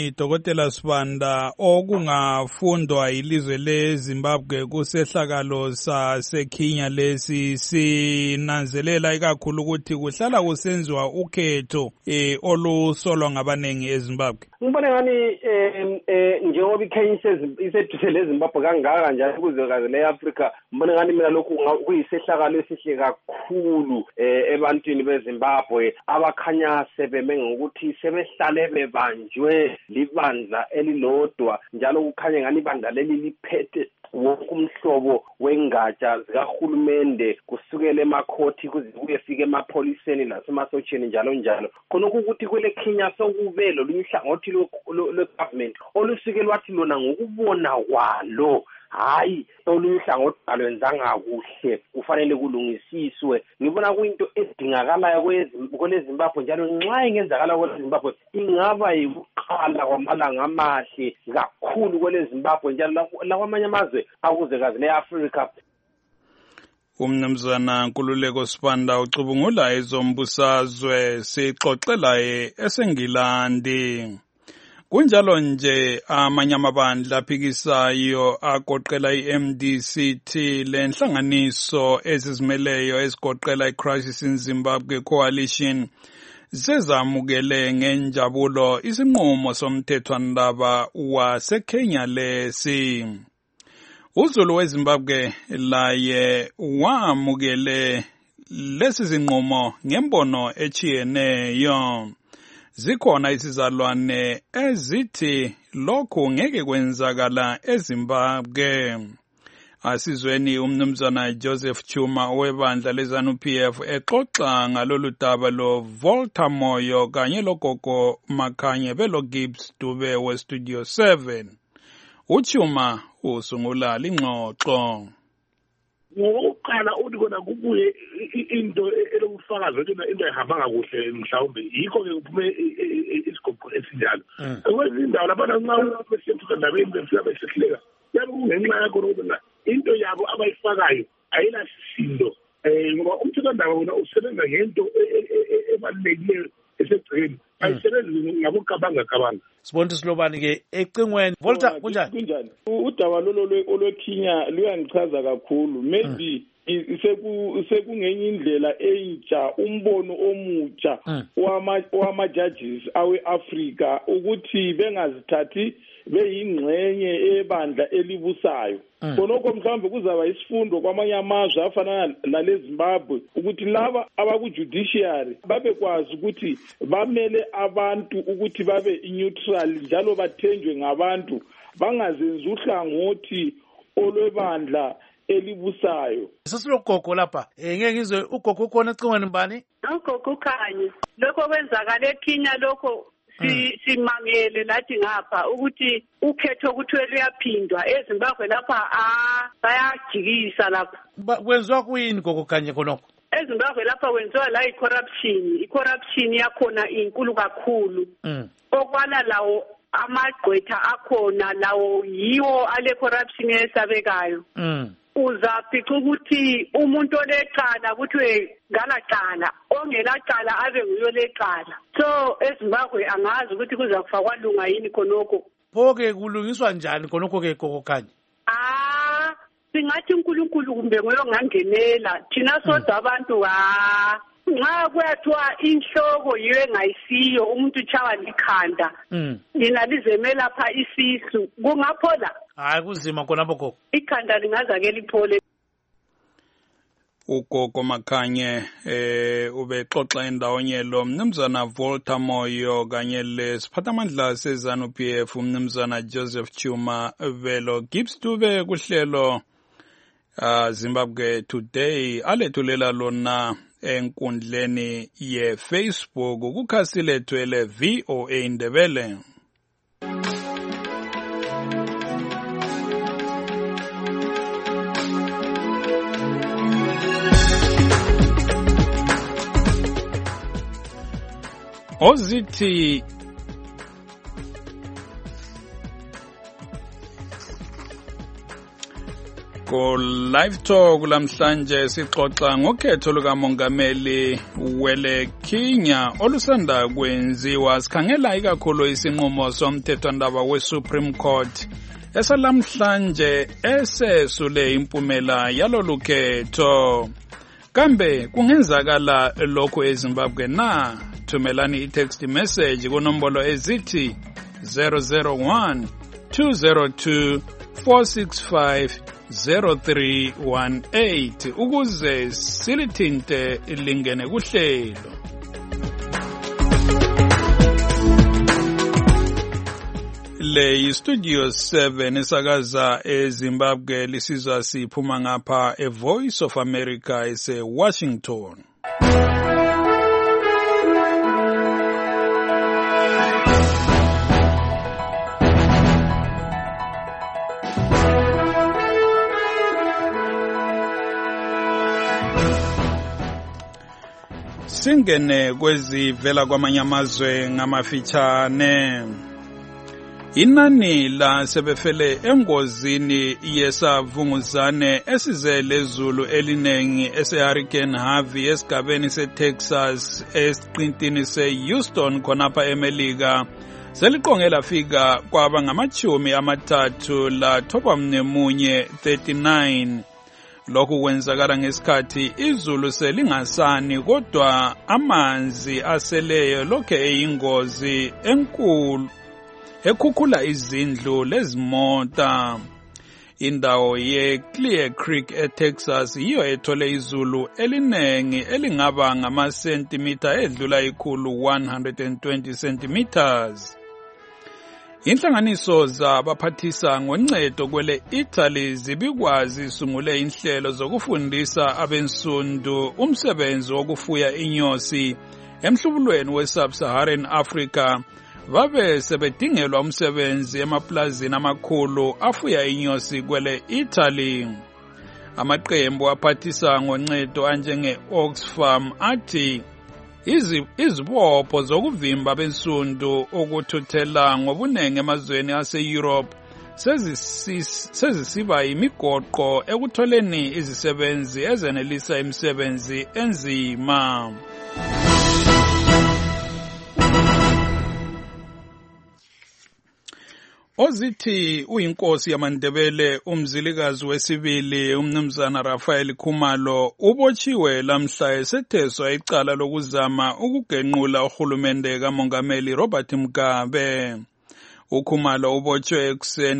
ekuthini Dr. Sibanda okungafundwa ilizwe leZimbabwe kusehlakalo saseKenya lesi sinanzelela ikakhulu ukuthi kuhlala kusenziwa ukhetho olusolwa ngabanengi eZimbabwe. Ngibona ngani njengoba iKenya iseduse leZimbabwe kangaka njalo kuzwekazi leAfrika, ngibona ngani mina lokhu kuyisehlakalo esihle kakhulu ebantwini beZimbabwe abakhanya sebeme ngokuthi sebehlale bebanjwe libandla elilodwa, njalo kukhanya ngani ibandla leli liphethe wonke umhlobo wengatsha zikahulumende kusukela emakhothi kuze kuyefika emapholiseni nasemasotsheni njalo njalo. Khonokho ukuthi kwele Kenya sokube lolunye uhlangothi lwe-government olusuke lwathi lona ngokubona kwalo hayi olunye uhlangothi alwenzanga kuhle kufanele kulungisiswe. Ngibona kuyinto edingakalayo kweleZimbabwe, njalo nxa ingenzakala kweleZimbabwe ingaba yikuqala kwamalanga amahle kakhulu kweleZimbabwe njalo lakwamanye amazwe akuzwekazi leAfrika. Umnumzana Nkululeko Sibanda ucubungula ezombusazwe sixoxela eseNgilandi. Kunjalo nje amanye amabandla aphikisayo agoqela iMDCT lenhlanganiso ezizimeleyo ezigoqela iCrisis in Zimbabwe Coalition sezamukele ngenjabulo isinqumo somthethwandaba waseKenya lesi. Uzulu weZimbabwe laye wamukele lesi sinqumo ngembono echiyeneyo. Zikhona isizalwane ezithi lokhu ngeke kwenzakala eZimbabwe. Asizweni umnumzana Joseph Chuma webandla leZANU-PF exoxa ngalolu daba lo Volta Moyo kanye logogo Makhanye belo Gibbs Dube weStudio 7. Uchuma usungula lingxoxo. Ngokuqala uthi kona kubuye into elokufakaza ukuthi into ehambanga kuhle mhlawumbe yikho ke kuphume isigogo esinjalo. Kwezindawo labantu nxa besethuka endabeni befika besehleka yabe kungenxa yakho ukuthi into yabo abayifakayo ayinasindo ngoba umthethwandaba wona usebenza ngento ebalulekileyo esegcini ayisebenzi ngabokabanga. Sibonke Silobani ke ecingweni Volta kunjani udaba olweKenya luyangichaza kakhulu. Maybe sekungenye indlela entsha umbono omutsha wama-judges awe-Afrika ukuthi bengazithathi beyingxenye ebandla elibusayo. Khonokho mhlawumbe kuzaba isifundo kwamanye amazwe afana naleZimbabwe ukuthi laba abaku-judiciary babekwazi ukuthi bamele abantu ukuthi babe neutral njalo bathenjwe ngabantu, bangazenzi uhlangothi olwebandla elibusayo. Sesilogogo lapha ngeke ngizwe ugogo ukhona ecingweni mbani? Ugogo Khanye lokho kwenzakala eKenya lokho simangele lathi ngapha ukuthi ukhetho kuthiwe luyaphindwa eZimbabwe lapha bayajikisa lapha. Kwenziwa kuyini gogo Khanye khonokho? eZimbabwe lapha kwenziwa la i-corruption yakhona inkulu kakhulu. Okwala lawo amagqwetha akhona lawo yiwo ale corruption esabekayo. Uzafica ukuthi umuntu olecala kuthiwe ngalacala ongelacala abe nguyo lecala. So eZimbabwe angazi ukuthi kuzakufakwa lunga yini khonokho. Phoke kulungiswa njani khonokho ke gogo Khanye? Singathi uNkulunkulu kumbe ngoyo ngangenela thina sodwa abantu nxa kuyathiwa inhloko yiyo engayisiyo umuntu uchawa likhanda lina lizemela pha isisu kungaphola. Hayi kuzima khonapho gogo. Ikhanda lingaza ke liphole. Ugogo Makhanye ubexoxa endawonye lo mnumzana Volta Moyo kanye lesiphathamandla seZANU-PF umnumzana Joseph Chuma velo Gibbs Dube kuhlelo Zimbabwe Today alethulela lona enkundleni ye-Facebook kukhasi lethu ele VOA Ndebele. Ozithi Ku Live Talk lamhlanje sixoxa ngokhetho lukamongameli wele Kenya olusanda kwenziwa, sikhangela ikakhulu isinqumo somthethwandaba we-Supreme Court esalamhlanje esesule impumela yalolu khetho. Kambe kungenzakala lokho eZimbabwe na? Thumelani i-text message kunombolo ezithi 001 202 465 0318 ukuze silithinte lingene kuhlelo. Le Studio 7 isakaza eZimbabwe, lisizwa siphuma ngapha eVoice of America eseWashington. Singene kwezivela kwamanye amazwe ngamafitshane. Inani la sebefele engozini yesavunguzane esize lezulu elinengi ese-Hurricane Harvey esigabeni se-Texas esiqintini se-Houston khonapha eMelika seliqonge lafika kwaba ngamachumi amathathu la thoba mnemunye 39. Lokhu kwenzakala ngesikhathi izulu selingasani kodwa amanzi aseleyo lokhe eyingozi enkulu ekhukhula izindlu lezimota. Indawo ye-Clear Creek eTexas yiyo ethole izulu elinengi elingaba ngamasentimitha edlula ikhulu 120 centimeters. Inhlanganiso zabaphathisa ngoncedo kwele Italy zibikwazi sungule inhlelo zokufundisa abensundu umsebenzi wokufuya inyosi emhlubulweni we-Sub-Saharan Africa. Babe sebedingelwa umsebenzi emaplazini amakhulu afuya inyosi kwele Italy. Amaqembu aphathisa ngoncedo anjenge Oxfam athi izibopho zokuvimba bensundu ukuthuthela ngobunenge emazweni ase-Europe sezisiba imigoqo ekutholeni izisebenzi ezenelisa imisebenzi enzima. Ozithi uyinkosi yamaNdebele umzilikazi wesibili umnumzana Raphael Khumalo ubotshiwe lamhla esetheswa icala lokuzama ukugenqula uhulumende kamongameli Robert Mugabe. UKhumalo ubotshwe ekuseni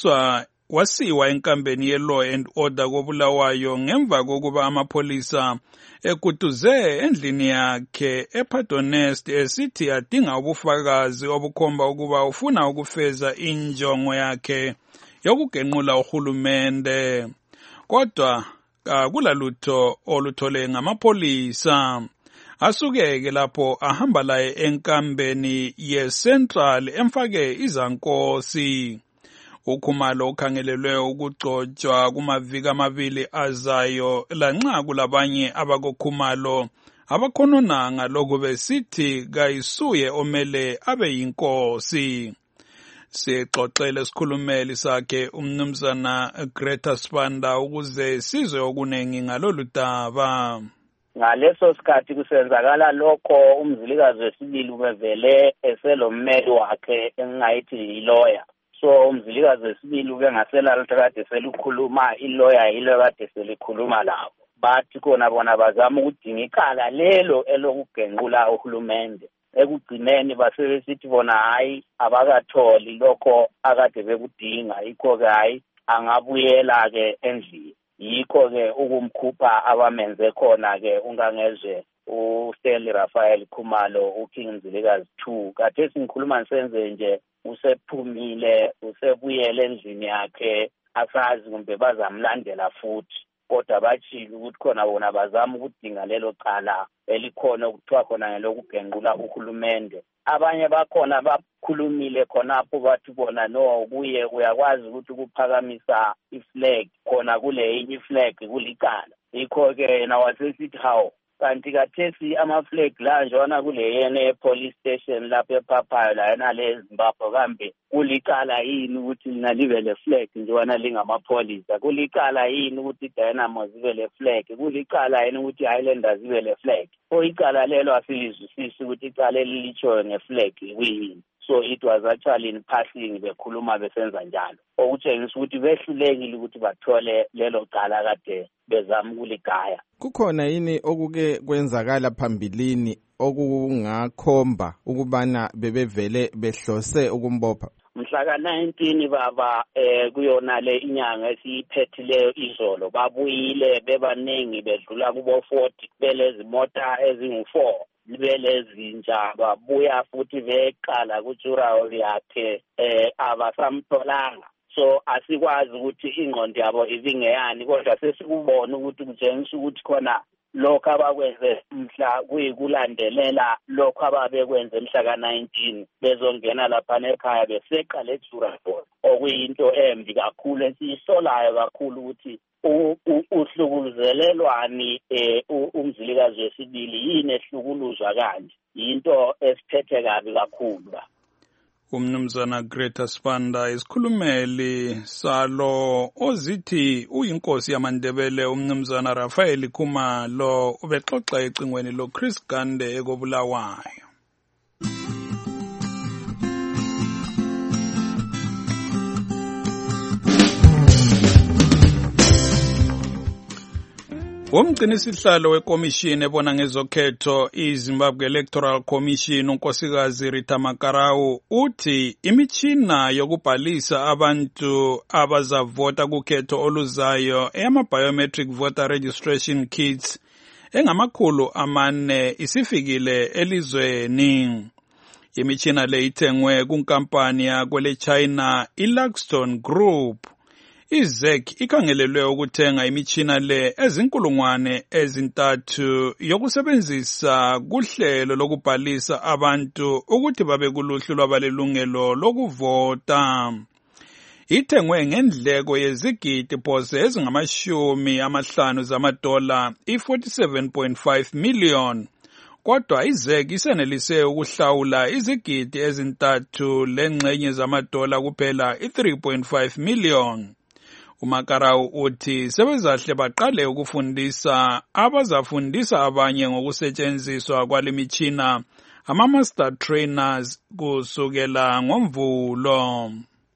wasiwa enkambeni ye-Law and Order koBulawayo ngemva kokuba amapolisa ekutuze endlini yakhe ePaternoster esithi adinga ubufakazi obukhomba ukuba ufuna ukufeza injongo yakhe yokugenqula uhulumende. Kodwa akulalutho oluthole ngamapolisa. Asukeke lapho ahamba laye enkambeni ye-Central emfake izankosi. UKhumalo ukhangelelwe ukugcotshwa kumaviki amabili azayo lanxa kulabanye abakoKhumalo abakhononanga lokhu besithi kayisuye omele abe yinkosi. Sixoxele isikhulumeli sakhe umnumzana Greta Spanda ukuze sizwe okunengi ngalolu daba. Ngaleso sikhathi kusenzakala lokho umzilikazi wesibili ubevele eselommeli wakhe engayithi yi-lawyer. So umzilikazi wesibili ubengasela kade selikhuluma i-lawyer yilo kade selikhuluma labo. Bathi khona bona bazama ukudinga icala lelo elokugenqula uhulumende. Ekugcineni basebesithi bona hayi abakatholi lokho akade bekudinga, yikho-ke hayi angabuyela-ke endlini. Yikho-ke ukumkhupha abamenze khona-ke ungangezwe uStanley Raphael Khumalo uKing Mzilikazi 2. Kade singikhuluma nisenze nje usephumile, usebuyele endlini yakhe, asazi kumbe bazamlandela futhi. Kodwa bachile ukuthi khona bona bazama ukudinga lelo cala elikhona ukuthiwa khona ngelokugenqula uhulumende. Abanye bakhona bakhulumile khonapho bathi bona no kuye uyakwazi ukuthi ukuphakamisa iflag khona kule yinye iflag kulicala. Yikho-ke yena wasesithi hawu kanti kathesi ama-flag la njona kule yene police station lapho ePhapayo la yena le Zimbabwe kambe kulicala yini ukuthi lina libe le flag njona lingamapholisa kulicala yini ukuthi Dynamo zibe le flag kulicala yini ukuthi Highlanders zibe le flag icala lelo asilizwisisi ukuthi icala lelitshoyo nge-flag kuyini. So it was actually in passing bekhuluma besenza njalo okutshengisa ukuthi behlulekile ukuthi bathole lelo cala kade bezama ukuligaya. Kukhona yini okuke kwenzakala phambilini okungakhomba ukubana bebevele behlose ukumbopha? Mhla ka-19 baba kuyona le inyanga esiyiphethileyo izolo babuyile bebaningi bedlula kubo 40 belezi mota ezingu4 belezinja babuya futhi beqala kuJurawo yakhe abasamtholanga. So asikwazi ukuthi ingqondo yabo ibingeyani kodwa sesikubona ukuthi kutshengisa ukuthi khona lokho abakwenze mhla kuyikulandelela lokho ababekwenze mhla ka-19 bezongena lapha ekhaya beseqa leJurawo okuyinto embi kakhulu esiyisolayo kakhulu ukuthi uhlukuluzelelwani umzilikazi wesibili yini ehlukuluzwa kanje yinto esiphethe kabi kakhulu. Umnumzana Greta Spanda isikhulumeli salo ozithi uyinkosi yamaNdebele umnumzana Rafael Khumalo ubexoxa ecingweni lo Chris Gande ekobulawayo. Umgcinisihlalo wekomishini ebona ngezokhetho iZimbabwe Electoral Commission unkosikazi Rita Makarau uthi imitshina yokubhalisa abantu abazavota kukhetho oluzayo eyama-biometric voter registration kits engama400 isifikile elizweni. Imitshina le ithengwe kunkampani yakwele China iLuxton Group. IZEC ikhangelelwe ukuthenga imitshina le ezinkulungwane yokusebenzisa kuhlelo lokubhalisa abantu ukuthi babe kuluhlu lwabalelungelo lokuvota. Ithengwe ngendleko yezigidi phose ezingama50 zamadola i47.5 million. Kodwa iZEC isenelise ukuhlawula izigidi ezintathu lengxenye zamadola kuphela i3.5 million. uMakarau uthi sebezahle baqale ukufundisa abazafundisa abanye ngokusetshenziswa kwalemitshina ama-master trainers kusukela ngoMvulo.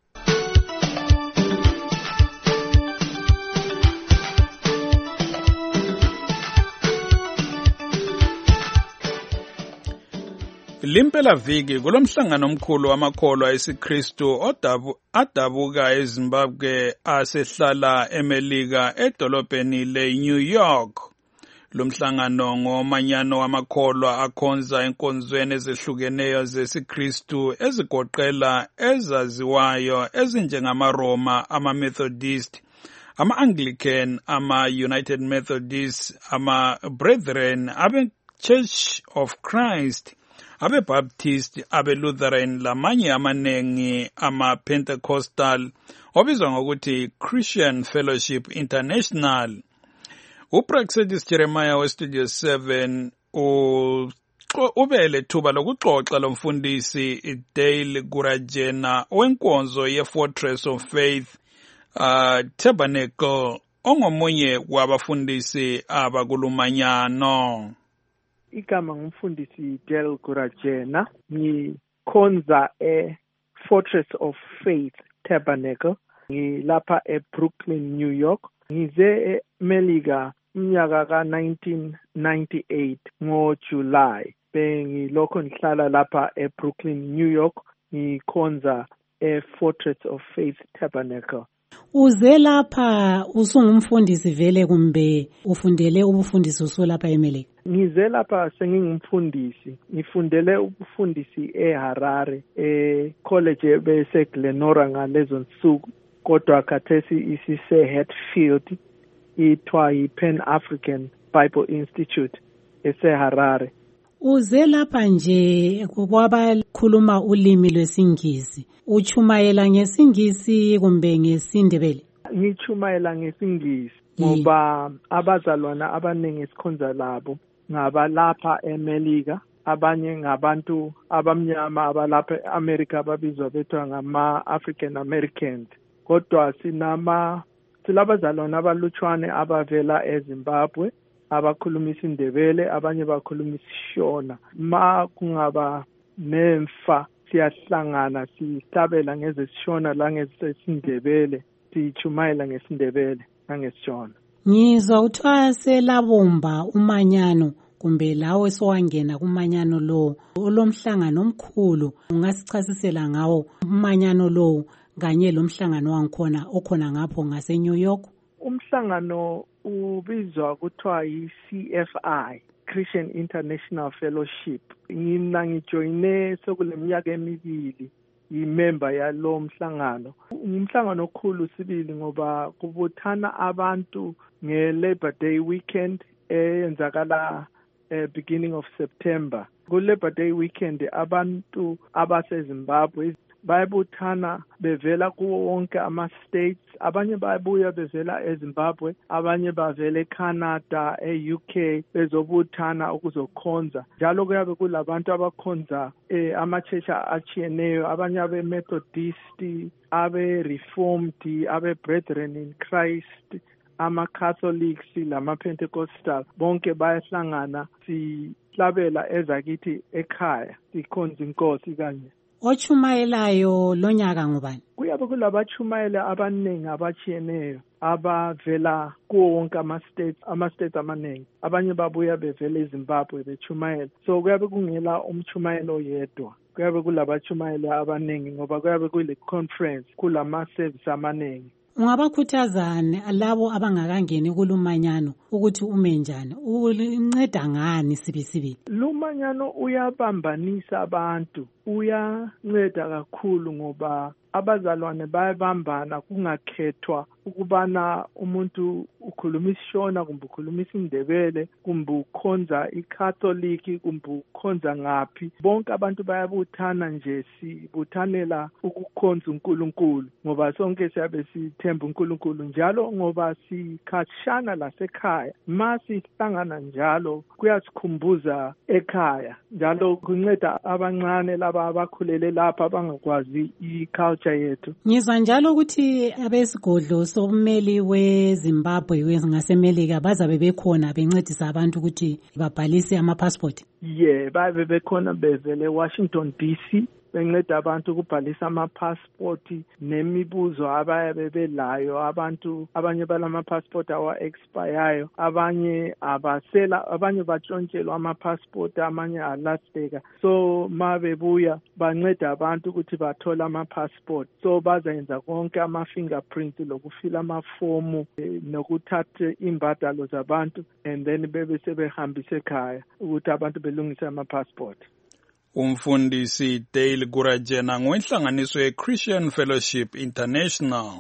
Limpela viki kulomhlangano omkhulu wamakholwa esiKristu adabuka eZimbabwe asehlala eMelika edolobheni leNew York. Lomhlangano ngomanyano wamakholwa akhonza enkonzweni ezehlukeneyo zesiKristu ezigoqela ezaziwayo ezinjengamaroma, ama-Methodist, ama-Anglican, ama-United Methodist, ama-Brethren, abe-Church of Christ, abe-Baptist, abe-Lutheran lamanye amanengi ama-Pentecostal obizwa ngokuthi Christian Fellowship International. uPraxedis Jeremiah weStudio 7 ube lethuba lokuxoxa lomfundisi Dale Gurajena wenkonzo ye-Fortress of Faith Tabernacle ongomunye wabafundisi abakulumanyano. Igama ngumfundisi Dale Gurajena, ngikhonza Fortress of Faith Tabernacle, ngilapha eBrooklyn, New York. Ngize eMelika umnyaka ka-1998 ngoJuly. Bengilokho ngihlala lapha eBrooklyn, New York, ngikhonza Fortress of Faith Tabernacle. Uze lapha usungumfundisi vele kumbe ufundele ubufundisi usolapha eMelika? Ngize lapha sengingumfundisi. Ngifundele ubufundisi eHarare, college beseGlenora ngalezo nsuku, kodwa khathesi isise-Hatfield, ithiwa yi-Pan African Bible Institute eseHarare. Uze lapha nje kwabakhuluma ulimi lwesingisi. Uchumayela ngesingisi kumbe ngesindebele? Ngichumayela ngesingisi ngoba abazalwana abaningi esikhonza labo ngabalapha eMelika, abanye ngabantu abamnyama abalapha eAmerica ababizwa bethiwa ngama-African Americans. Kodwa silabazalwane abalutshwane abavela eZimbabwe abakhuluma isiNdebele, abanye bakhuluma isiShona. Ma kungaba nemfa siyahlangana sihlabela ngezesishona langezesiNdebele, sichumayela ngesiNdebele nangesishona. Ngizwa uthiwa selabomba umanyano kumbe lawe sowangena kumanyano lo olomhlangano omkhulu, ungasichasisela ngawo umanyano lo kanye lomhlangano wangikhona okhona ngapho ngase New York? Umhlangano ubizwa kuthiwa yi-CFI, Christian International Fellowship. Mina ngijoyine sekuleminyaka emibili yimember yalo mhlangano. Umhlangano okhulu sibili ngoba kubuthana abantu nge-Labor Day weekend eyenzakala beginning of September. Ku-Labor Day weekend abantu abaseZimbabwe bayabuthana bevela kuwo wonke ama-states. Abanye bayabuya bevela eZimbabwe, abanye bavela eCanada, e-UK bezobuthana ukuzokhonza. Njalo kuyabe kulabantu abakhonza ama-church achiyeneyo, abanye abe-Methodist, abe-Reformed, abe-Brethren in Christ, ama-Catholics lama-Pentecostal. Bonke bayahlangana sihlabela ezakithi ekhaya, sikhonza inkosi kanye. Ochumayelayo lonyaka ngubani? Kuyabe kulabachumayela abaningi abachiyeneyo abavela kuwo wonke ama-states amaningi. Abanye babuya bevela eZimbabwe bechumayela. So kuyabe kungela umchumayelo yedwa. Kuyabe kulabachumayela abaningi ngoba kuyabe kule conference kulama-service amaningi. Ungabakhuthazani labo abangakangeni kulumanyano ukuthi ume njani? Unceda ngani sibisibi? Lumanyano uyabambanisa abantu, uyanceda kakhulu ngoba abazalwane bayabambana kungakhethwa ukubana umuntu ukhuluma isiShona kumbe ukhuluma isiNdebele kumbe ukhonza iCatholic kumbe ukhonza ngaphi. Bonke abantu bayabuthana nje, sibuthanela ukukhonza uNkulunkulu ngoba sonke siyabe sithemba uNkulunkulu njalo ngoba sikhatshana lasekhaya. Ma sihlangana njalo kuyasikhumbuza ekhaya, njalo kunceda abancane laba abakhulele lapha abangakwazi iculture yethu. Ngizwa njalo ukuthi abesigodlo sommeli weZimbabwe ngaseMelika bazabe bekhona bencedisa abantu ukuthi babhalise ama-passport. Babe bekhona bevele Washington DC benceda abantu ukubhalisa ama-passport nemibuzo abayabe belayo. Abantu abanye balama-passport awa-expireyo, abanye abasela, abanye batshontshelwa ama-passport, amanye alahleka. So ma bebuya banceda abantu ukuthi bathole ama-passport. So bazayenza konke ama-fingerprint lokufila amafomu nokuthatha imbadalo zabantu and then bebe sebehambisa ekhaya ukuthi abantu belungise ama-passport. Umfundisi Dale Gurajena ngwenhlanganiso ye-Christian Fellowship International.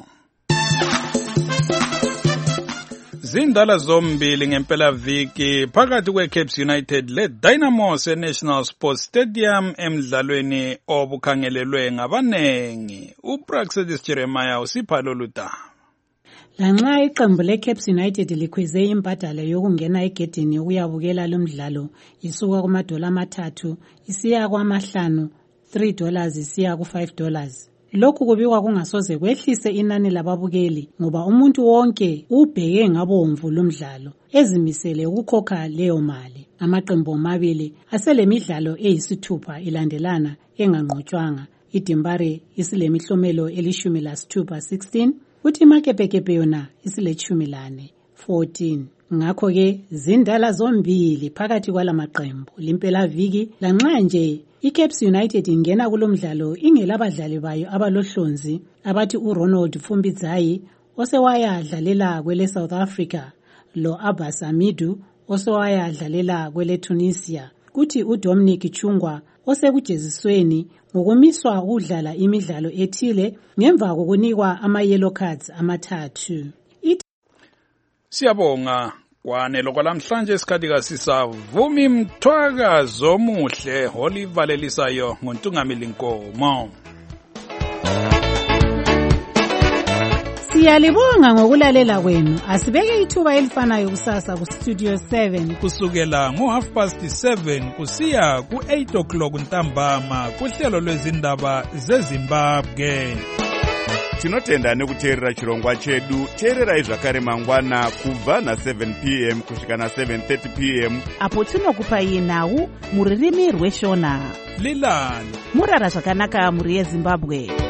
Zindala zombili ngempela viki phakathi kweCapes United leDynamo seNational Sports Stadium emdlalweni obukhangelelwe ngabanengi. uPraxedis Jeremiah usipha lolu daba. Lanxa iqembu leCapes United likhweze imbadalo yokungena egedini ukuyabukela lo mdlalo isuka $3 isiya kwama5, $3 isiya ku$5. Lokhu kubikwa kungasoze kwehlise inani lababukeli ngoba umuntu wonke ubheke ngabomvu lo mdlalo ezimisele ukukhokha leyo mali. Amaqembu amabili aselemidlalo eyisithupha ilandelana enganqotshwanga. iDimbare isilemihlomelo eli-16, uthi Makepekepe yona isile-14. Ngakho ke zindala zombili phakathi kwalamaqembu limpela viki. Lanxa nje iCapes United ingena kulomdlalo ingelabadlali bayo abalohlonzi abathi uRonald Fumbidzayi osewayadlalela kwele South Africa, lo Abbas Amidu osewayadlalela kwele Tunisia, kuthi uDominic Chungwa osekujezisweni ngokumiswa ukudlala imidlalo ethile ngemva kokunikwa ama-yellow cards amathathu. Siyabonga kwanelo kwalamhlanje isikhathi kasisavumi mthwakazo omuhle olivalelisayo ngoNtungamili Nkomo. Siyalibonga ngokulalela kwenu. Asibeke ithuba elifanayo kusasa ku Studio 7 kusukela ngo7:30 kusiya ku8 o'clock ntambama kuhlelo lwezindaba zeZimbabwe. Tinotenda nekuteerera chirongwa chedu. Teererai zvakare mangwana kubva na7 p.m. kusvika na7:30 p.m. apo tinokupai nhau mururimi rweshona. Lilani murara zvakanaka muri yeZimbabwe.